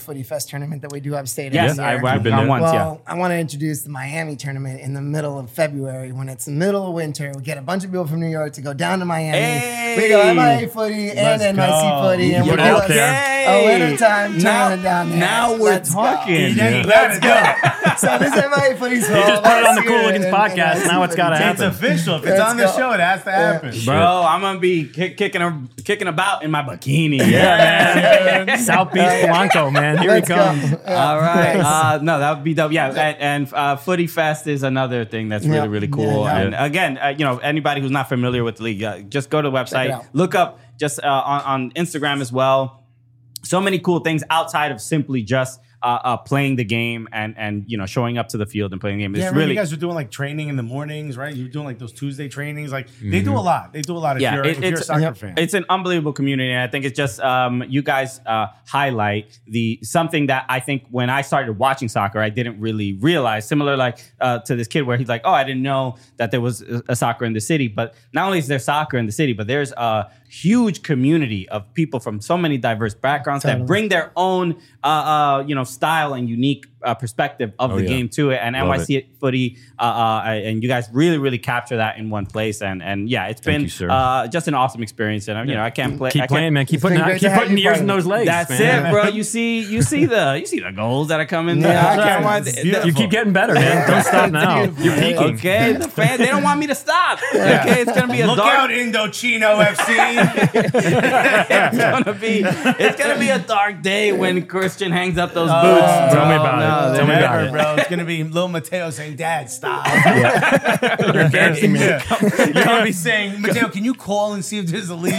tournament that we do upstate. Yes, every year. I've been gone there. once. Well, I want to introduce the Miami tournament in the middle of February when it's the middle of winter. We get a bunch of people from New York to go down to Miami. Hey! We go MIA footy and Let's NYC go. footy, and we Put do it out a there. winter time tournament down there. Now we're Let's go. talking. Let's go. So this MIA footy's for You just all put it on the us Cool here Lickens in podcast. NYC Now it's gotta footy. happen. It's official. If it's Let's on the go. show, it has to happen. Bro, I'm gonna be kicking about in my bikini. Yeah, man. South Beach Polanco, man. Here Let's he go. comes. Yeah. All right. Nice. No, that would be dope. Yeah. And Footy Fest is another thing that's really, Yeah. really cool. Yeah, yeah. And again, anybody who's not familiar with the league, just go to the Check it website, out. look up just on Instagram as well. So many cool things outside of simply just playing the game and showing up to the field and playing the game. It's Yeah, really you guys were doing like training in the mornings, right? You were doing like those Tuesday trainings. Like they do a lot. They do a lot if you're a soccer fan. It's an unbelievable community, and I think it's just you guys highlight something that I think when I started watching soccer, I didn't really realize. Similar to this kid where he's like, "Oh, I didn't know that there was a soccer in the city." But not only is there soccer in the city, but there's a huge community of people from so many diverse backgrounds that bring their own style and unique perspective of the game to it. And Love NYC Footy and you guys really, really capture that in one place. And yeah, it's been you, sir. just an awesome experience. And I can't play. Keep playing, man. Keep putting been great to have you years in part of those legs. That's man. it, bro. You see the goals that are coming. Yeah, I can't right. want You keep getting better, man. Don't stop now. You're peaking. Okay, the fans, they don't want me to stop. Okay, it's gonna be a Look dark. out, Indochino FC. It's gonna be a dark day when Christian hangs up those boots. Tell me bro. about it. No, Tell me they're- about it. Bro, it's gonna be Lil Mateo saying, "Dad, stop." You're embarrassing me. You're gonna be saying, "Mateo, can you call and see if there's a lead?"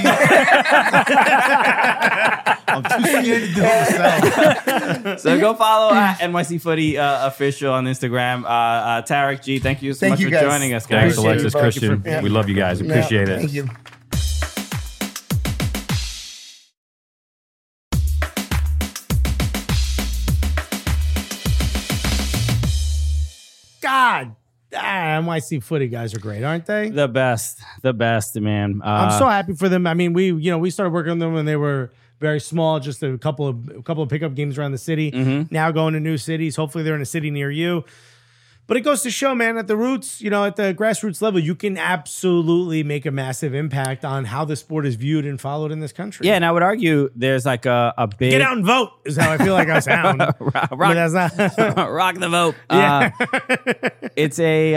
I'm too scared to do it myself. So go follow NYC Footy official on Instagram. Tarek G, thank you so Thank much you, for guys. joining us, guys. Thanks, Appreciate Alexis, you, Christian. yeah. We love you guys. Appreciate Yeah, it. Thank you. God, NYC Footy guys are great, aren't they? The best, man. I'm so happy for them. I mean, we started working on them when they were very small, just a couple of pickup games around the city. Now going to new cities. Hopefully, they're in a city near you. But it goes to show, man, at the roots, at the grassroots level, you can absolutely make a massive impact on how the sport is viewed and followed in this country. Yeah, and I would argue there's like a big Get out and vote is how I feel like I sound. rock, But that's not. rock the vote. Yeah. It's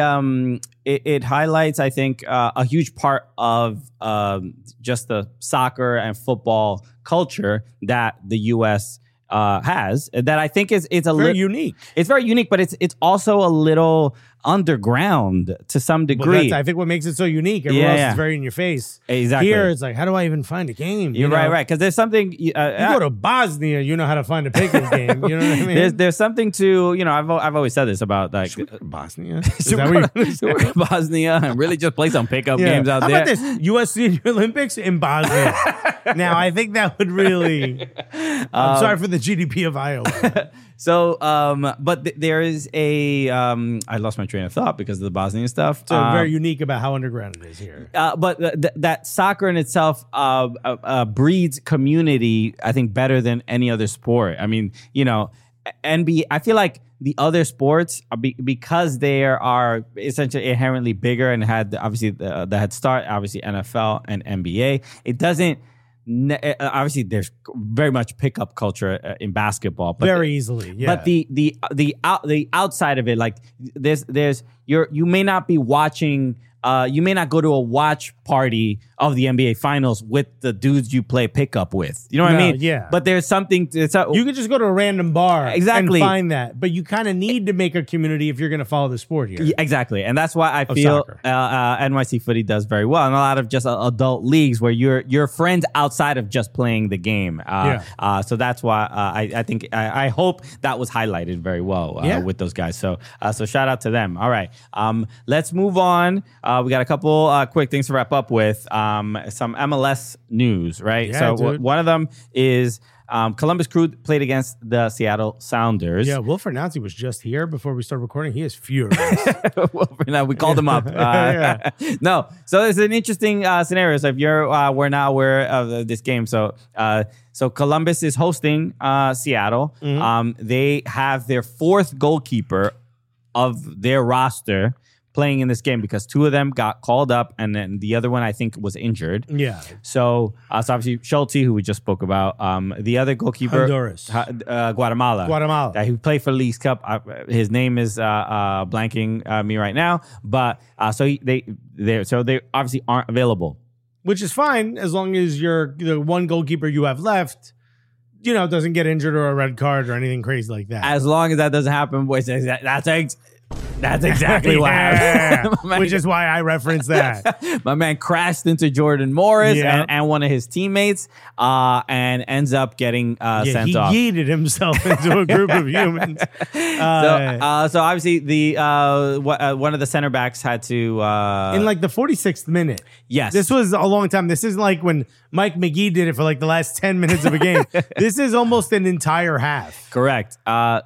it highlights, I think, a huge part of just the soccer and football culture that the U.S. Has that I think it's a Very unique. It's very unique, but it's also a little underground to some But degree. that's, I think what makes it so unique. Everyone else Yeah. is very in your face. Exactly. Here, it's like, how do I even find a game? You're right. Because there's something. You go to Bosnia, you know how to find a pickup game. You know what I mean? There's something to I've always said this about like Bosnia. Is that where you- so we're in Bosnia and really just play some pickup games out How there. about this? U.S. Senior Olympics in Bosnia. Now, I think that would really. I'm sorry for the GDP of Iowa. So, but there is I lost my train of thought because of the Bosnian stuff. So very unique about how underground it is here. But that soccer in itself breeds community, I think, better than any other sport. I mean, NBA. I feel like the other sports, because they are essentially inherently bigger and had obviously the head start, obviously NFL and NBA. It doesn't. Obviously, there's very much pickup culture in basketball, but Very easily, yeah. But the outside of it, like you may not be watching. You may not go to a watch party of the NBA Finals with the dudes you play pickup with. You know what I No, mean? yeah. But there's something. You could just go to a random bar Exactly. and find that. But you kind of need to make a community if you're going to follow the sport here. Yeah, exactly, and that's why I feel soccer. NYC Footy does very well, and a lot of just adult leagues where you're friends outside of just playing the game. So that's why I think I hope that was highlighted very well with those guys. So shout out to them. All right, let's move on. we got a couple quick things to wrap up with. Some MLS news, right? Yeah, so dude. one of them is Columbus Crew played against the Seattle Sounders. Yeah, Wilfred Nancy was just here before we started recording. He is furious. Well, we called him up. No, so it's an interesting scenario. So if we're not aware of this game, so Columbus is hosting Seattle. Mm-hmm. They have their fourth goalkeeper of their roster playing in this game because two of them got called up and then the other one I think was injured. Yeah. So obviously Schulte, who we just spoke about, the other goalkeeper, Honduras. Guatemala, who played for Leagues Cup. His name is blanking me right now, but they obviously aren't available. Which is fine as long as the one goalkeeper you have left, doesn't get injured or a red card or anything crazy like that. As long as that doesn't happen, boys, that's exactly what happened. Which is why I referenced that. My man crashed into Jordan Morris Yeah. and one of his teammates and ends up getting sent off. He yeeted himself into a group of humans. So obviously the one of the center backs had to in like the 46th minute. Yes. This was a long time. This isn't like when Mike McGee did it for like the last 10 minutes of a game. This is almost an entire half. Correct. And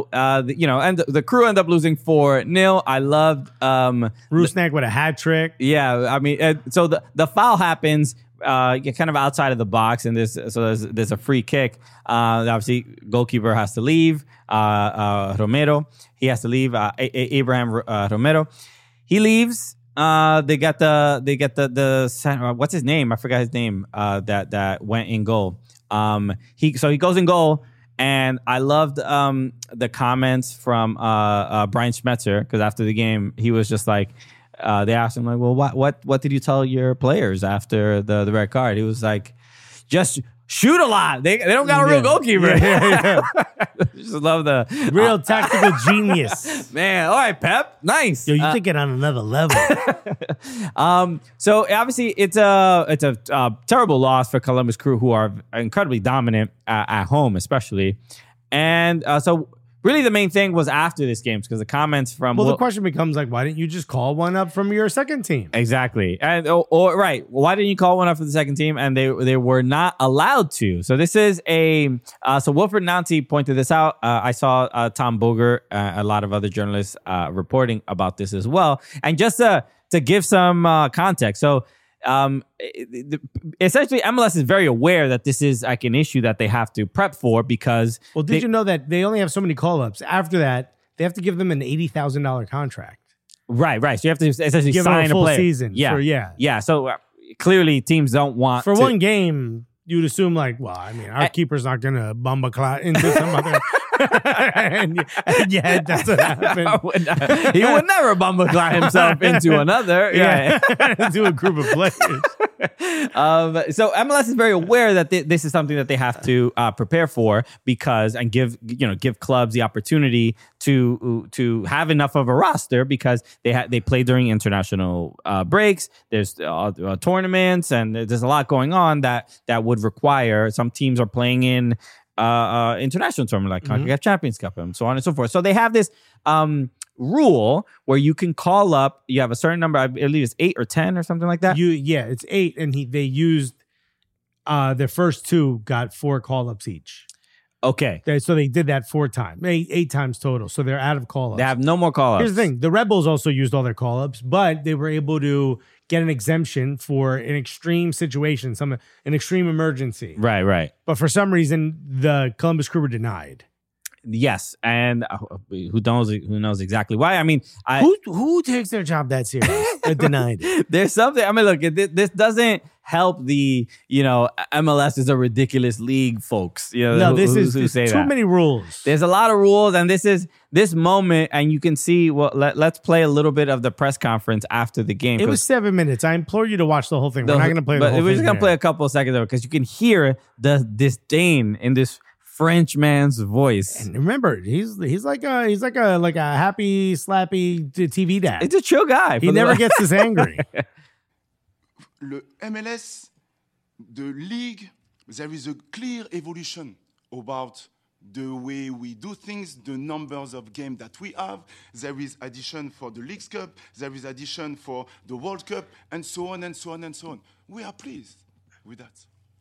the Crew end up losing 4-0. I loved Rusnak with a hat trick. Yeah, I mean, so the foul happens kind of outside of the box, and there's a free kick. Obviously, goalkeeper has to leave. Romero, he has to leave. Abraham Romero, he leaves. They get the center, what's his name? I forgot his name. That went in goal. He goes in goal. And I loved the comments from Brian Schmetzer because after the game he was just like, they asked him like, well, what did you tell your players after the red card? He was like, just shoot a lot. They don't got a real goalkeeper. Yeah. Just love the real tactical genius, man. All right, Pep, nice. Yo, you think it on another level. So obviously it's a terrible loss for Columbus Crew, who are incredibly dominant at home, especially. And so really the main thing was after this game because the comments from the question becomes like, why didn't you just call one up from your second team? Exactly. And right, why didn't you call one up for the second team? And they were not allowed to. So this is so Wilfred Nancy pointed this out. I saw Tom Boger, a lot of other journalists reporting about this as well. And just to give some context, so essentially MLS is very aware that this is like an issue that they have to prep for because did you know that they only have so many call-ups? After that, they have to give them an $80,000 contract. Right. So you have to essentially give sign them a full player. season. Yeah. So clearly teams don't want for one game. You'd assume like, our keeper's not gonna bump a clot into some other. and yeah, that's what happened. He would never bump a clot himself into another. Yeah. Into a group of players. So MLS is very aware that this is something that they have to prepare for and give clubs the opportunity to have enough of a roster because they play during international breaks. There's tournaments and there's a lot going on that would require. Some teams are playing in international tournament like CONCACAF Champions Cup and so on and so forth. So they have this rule where you can call up. You have a certain number. I believe it's 8 or 10 or something like that. It's 8, and they used their first two got 4 call-ups each. Okay, so they did that 4 times, 8 times total. So they're out of call-ups. They have no more call-ups. Here's the thing: the Rebels also used all their call-ups, but they were able to get an exemption for an extreme situation, an extreme emergency. Right. But for some reason, the Columbus Crew were denied. Yes, and who knows exactly why? I mean, who takes their job that serious? Denied it. There's something. I mean, look, this doesn't help the MLS is a ridiculous league, folks. Who say too that. Many rules. There's a lot of rules, and this moment, and you can see. Well, let's play a little bit of the press conference after the game. It was 7 minutes. I implore you to watch the whole thing. We're not going to play the whole thing. We're just going to play a couple of seconds of it because you can hear the disdain in this French man's voice. And remember, he's like a happy, slappy TV dad. It's a chill guy. He never gets this angry. Le MLS, the league, there is a clear evolution about the way we do things, the numbers of games that we have. There is addition for the Leagues Cup. There is addition for the World Cup, and so on and so on and so on. We are pleased with that.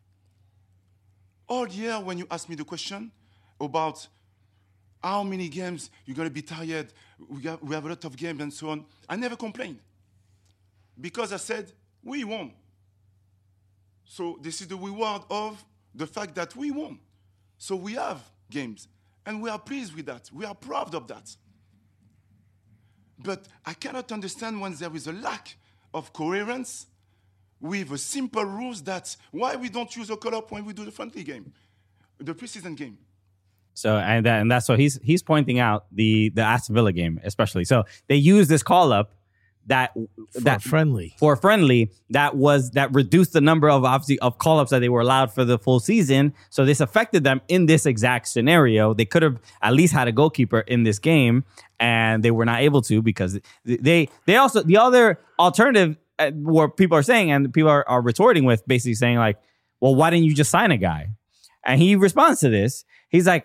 All year, when you ask me the question about how many games you're going to be tired, we have a lot of games and so on, I never complained. Because I said, we won. So this is the reward of the fact that we won. So we have games, and we are pleased with that. We are proud of that. But I cannot understand when there is a lack of coherence with a simple rules that why we don't use a call-up when we do the friendly game, the preseason game. So and that's so he's pointing out the Aston Villa game especially. So they use this call-up that friendly that reduced the number of obviously of call-ups that they were allowed for the full season. So this affected them in this exact scenario. They could have at least had a goalkeeper in this game, and they were not able to because they also the other alternative what people are saying and people are retorting with basically saying like, well, why didn't you just sign a guy? And he responds to this. He's like,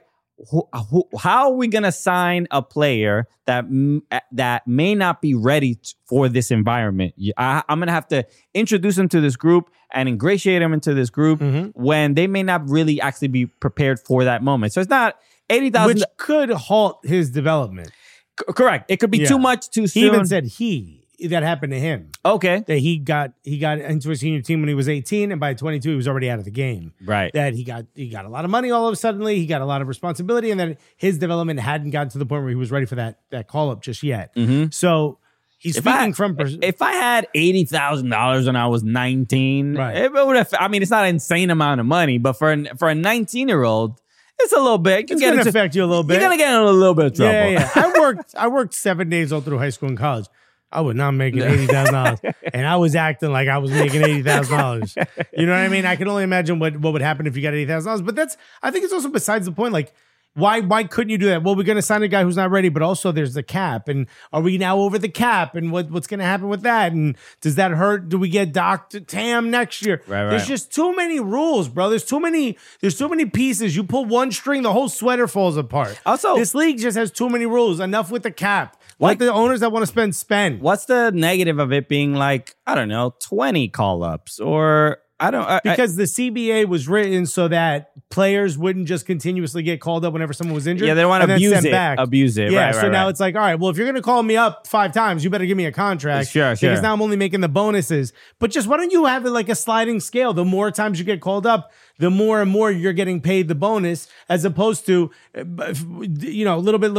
how are we going to sign a player that may not be ready for this environment? I'm going to have to introduce him to this group and ingratiate him into this group when they may not really actually be prepared for that moment. So it's not 80,000. Which could halt his development. Correct. It could be too much too soon. He even said that happened to him. Okay. That he got into a senior team when he was 18, and by 22 he was already out of the game. Right. That he got a lot of money all of a sudden. He got a lot of responsibility, and then his development hadn't gotten to the point where he was ready for that call up just yet. So he's speaking from. If I had $80,000 when I was 19, right. It would have. I mean, it's not an insane amount of money, but for a 19-year-old. It's a little bit. It's going to affect you a little bit. You're going to get in a little bit of trouble. Yeah. I worked 7 days all through high school and college. I was not making $80,000, and I was acting like I was making $80,000. You know what I mean? I can only imagine what would happen if you got $80,000. But I think it's also besides the point. Like, why couldn't you do that? Well, we're going to sign a guy who's not ready, but also there's the cap, and are we now over the cap? And what's going to happen with that? And does that hurt? Do we get Dr. Tam next year? Right. There's just too many rules, bro. There's too many pieces. You pull one string, the whole sweater falls apart. Also, this league just has too many rules. Enough with the cap. Let the owners that want to spend. What's the negative of it being like, I don't know, 20 call-ups or because the CBA was written so that players wouldn't just continuously get called up whenever someone was injured. Yeah, they don't want to abuse it. Yeah, right, now it's like, all right, well, if you're going to call me up 5 times, you better give me a contract. Sure. Because now I'm only making the bonuses. But just why don't you have it like a sliding scale? The more times you get called up, the more and more you're getting paid the bonus, as opposed to, a little bit,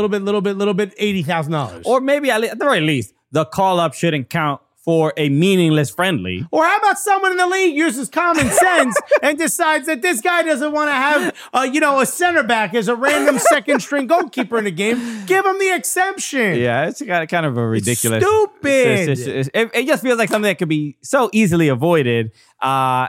$80,000. Or maybe at the very least, the call-up shouldn't count for a meaningless friendly. Or how about someone in the league uses common sense and decides that this guy doesn't want to have, a center back as a random second string goalkeeper in the game? Give him the exception. Yeah, it's kind of a ridiculous. It's stupid. It just feels like something that could be so easily avoided. But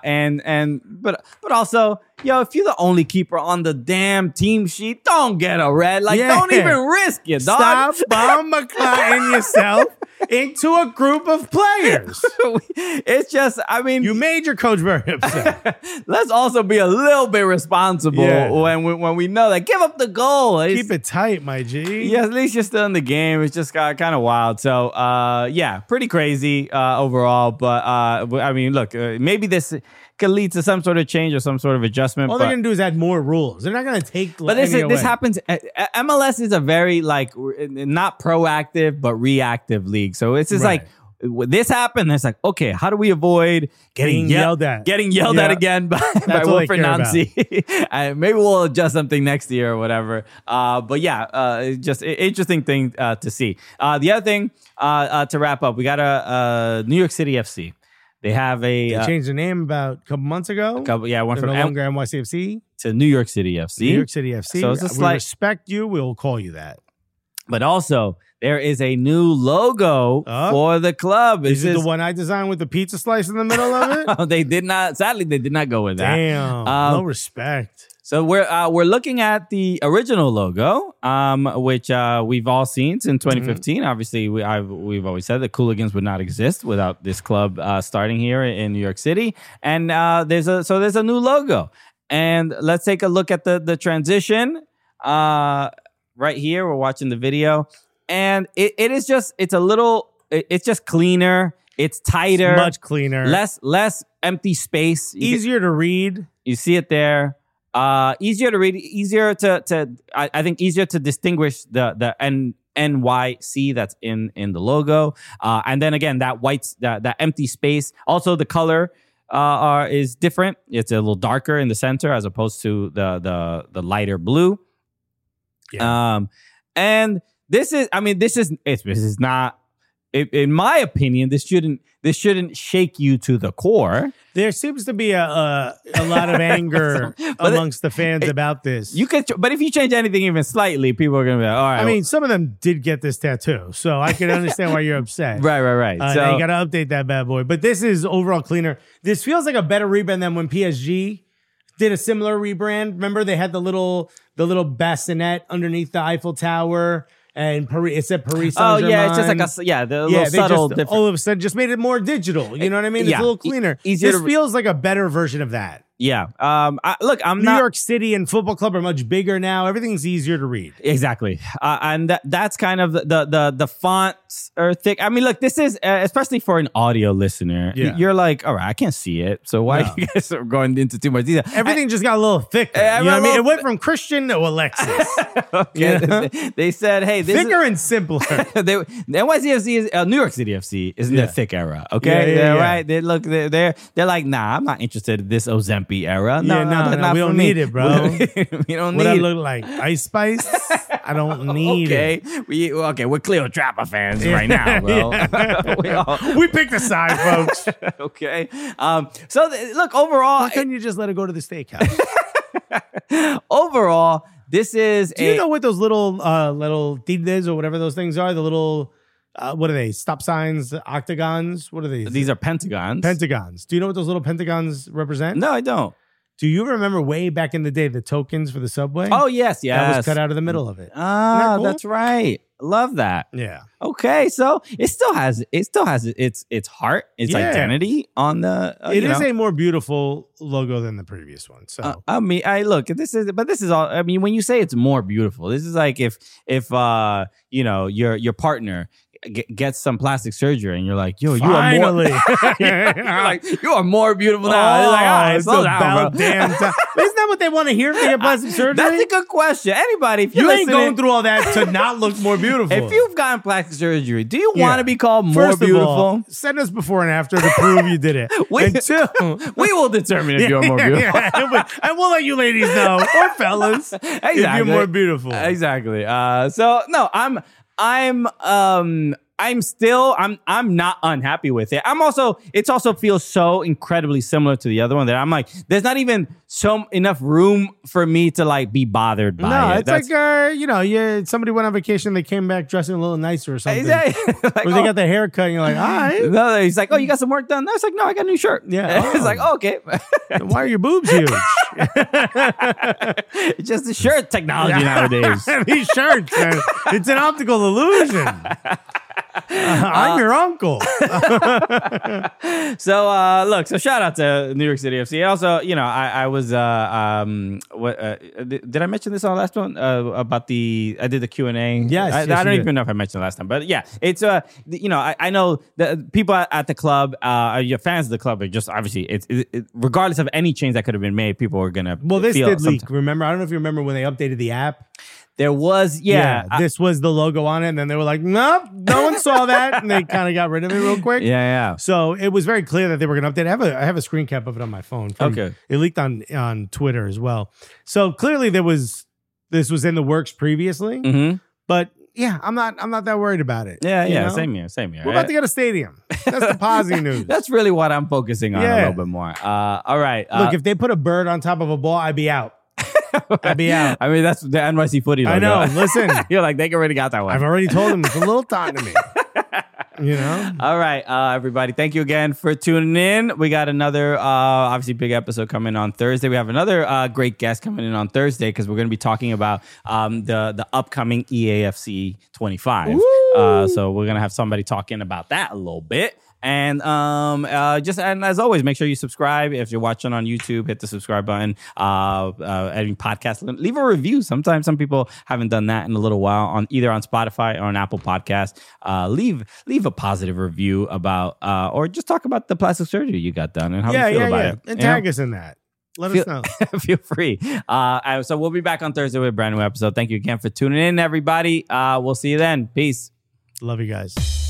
also, if you're the only keeper on the damn team sheet, don't get a red. Don't even risk it, dog. Stop bomb-a-clotting yourself into a group of players. It's just, you made your coach very upset. Let's also be a little bit responsible when we know that. Give up the goal. Keep it tight, my G. Yeah, at least you're still in the game. It's just kind of wild. So, pretty crazy overall. But look, maybe this could lead to some sort of change or some sort of adjustment. All they're going to do is add more rules. They're not going to take. But this happens. MLS is a very not proactive but reactive league. So it's just like this happened. It's like, okay, how do we avoid getting yelled at? Getting yelled at again by Wilfried Nancy. Maybe we'll adjust something next year or whatever. Just an interesting thing to see. The other thing to wrap up, we got a New York City FC. They have They changed the name about a couple months ago. Went from no longer NYCFC to New York City FC. New York City FC. So it's we respect you. We'll call you that. But also, there is a new logo for the club. Is it the one I designed with the pizza slice in the middle of it? They did not. Sadly, they did not go with that. Damn. No respect. So we're looking at the original logo, which we've all seen since 2015. Obviously, we've always said the Cooligans would not exist without this club starting here in New York City. And there's a new logo. And let's take a look at the transition. right here. We're watching the video, and it's just cleaner. It's tighter, It's much cleaner, less empty space, easier to read. You see it there. Easier to read, easier I think easier to distinguish the NYC that's in the logo. And then again, that that empty space. Also, the color is different. It's a little darker in the center as opposed to the lighter blue. Yeah. And this is not. In my opinion, this shouldn't shake you to the core. There seems to be a lot of anger amongst the fans about this. But if you change anything even slightly, people are going to be like, all right. I mean, some of them did get this tattoo, so I can understand why you're upset. Right. So you got to update that bad boy. But this is overall cleaner. This feels like a better rebrand than when PSG did a similar rebrand. Remember, they had the little bassinet underneath the Eiffel Tower. And it said Paris Saint-Germain. Oh, yeah, it's just like the little subtle difference. All of a sudden, just made it more digital. You know what I mean? It's a little cleaner. This feels like a better version of that. Yeah. I'm New York City and football club are much bigger now. Everything's easier to read. Exactly. And that's kind of the fonts are thick. I mean, look, this is, especially for an audio listener, you're like, all right, I can't see it. So why you guys are going into too much detail? Everything just got a little thicker. You know what I mean? It went from Christian to Alexis. Okay. You know? They said, hey, this thicker and simpler. The NYCFC is New York City FC is in the thick era. Okay. Right. They look, they're like, nah, I'm not interested in this Ozempic era. No, we don't need it, bro. We don't need what I it. look like Ice Spice? I don't need it. We're Cleopatra fans right now, bro. we picked a side, folks. Okay. Look, overall, why couldn't you just let her go to the steakhouse? Overall, this is. Do you know what those little tides or whatever those things are? The little. What are they? Stop signs, octagons? What are these? These are pentagons. Pentagons. Do you know what those little pentagons represent? No, I don't. Do you remember way back in the day the tokens for the subway? Oh, yes. That was cut out of the middle of it. Ah, cool? That's right. Love that. Yeah. Okay, so it still has its heart, its identity on the. It is a more beautiful logo than the previous one. So I mean, this is all. I mean, when you say it's more beautiful, this is like if your partner gets some plastic surgery and you're like, yo, you finally. you are more beautiful now. Oh, like, all right, it's slow down, about bro. damn time. Isn't that what they want to hear if they get plastic surgery? That's a good question. Anybody, if you ain't going through all that to not look more beautiful. If you've gotten plastic surgery, do you want to be called more First beautiful? Of all, send us before and after to prove you did it. And two, we will determine if you're more beautiful. And we'll let you ladies know, or fellas, if you're more beautiful. Exactly. So no, I'm not unhappy with it. It also feels so incredibly similar to the other one that I'm like, there's not even enough room for me to like be bothered by it. No, it's like, somebody went on vacation, they came back dressing a little nicer or something. Like, or they got their hair cut and you're like, all right. No, he's like, oh, you got some work done? No, it's like, no, I got a new shirt. Yeah. It's like, oh, okay. Why are your boobs huge? It's just the shirt technology nowadays. These shirts, man. It's an optical illusion. I'm your uncle. So shout out to New York City FC. Also, I was did I mention this on the last one about I did the Q&A? Yes, I don't even know if I mentioned it last time, but yeah, it's I know the people at the club, your fans of the club are just obviously it's regardless of any change that could have been made, people are gonna. Well, this did leak. Remember, I don't know if you remember when they updated the app. There was, this was the logo on it, and then they were like, nope, no one saw that, and they kind of got rid of it real quick. Yeah. So it was very clear that they were going to update. I have a screen cap of it on my phone. Okay. It leaked on Twitter as well. So clearly this was in the works previously, but yeah, I'm not that worried about it. Yeah. Same here. We're about to get a stadium. That's the positive news. That's really what I'm focusing on a little bit more. All right. Look, if they put a bird on top of a ball, I'd be out. I'd be out. I mean, that's the NYC footy logo. I know. Listen. You're like, they already got that one. I've already told them it's a little time to me. All right, everybody. Thank you again for tuning in. We got another, obviously, big episode coming on Thursday. We have another great guest coming in on Thursday because we're going to be talking about the upcoming EAFC 25. So we're going to have somebody talking about that a little bit. And and as always, make sure you subscribe. If you're watching on YouTube, hit the subscribe button. Any podcast, leave a review. Sometimes some people haven't done that in a little while on either on Spotify or on Apple Podcast. Leave a positive review about or just talk about the plastic surgery you got done and how you feel about it. And tag us in that. Let us know. Feel free. So we'll be back on Thursday with a brand new episode. Thank you again for tuning in, everybody. We'll see you then. Peace. Love you guys.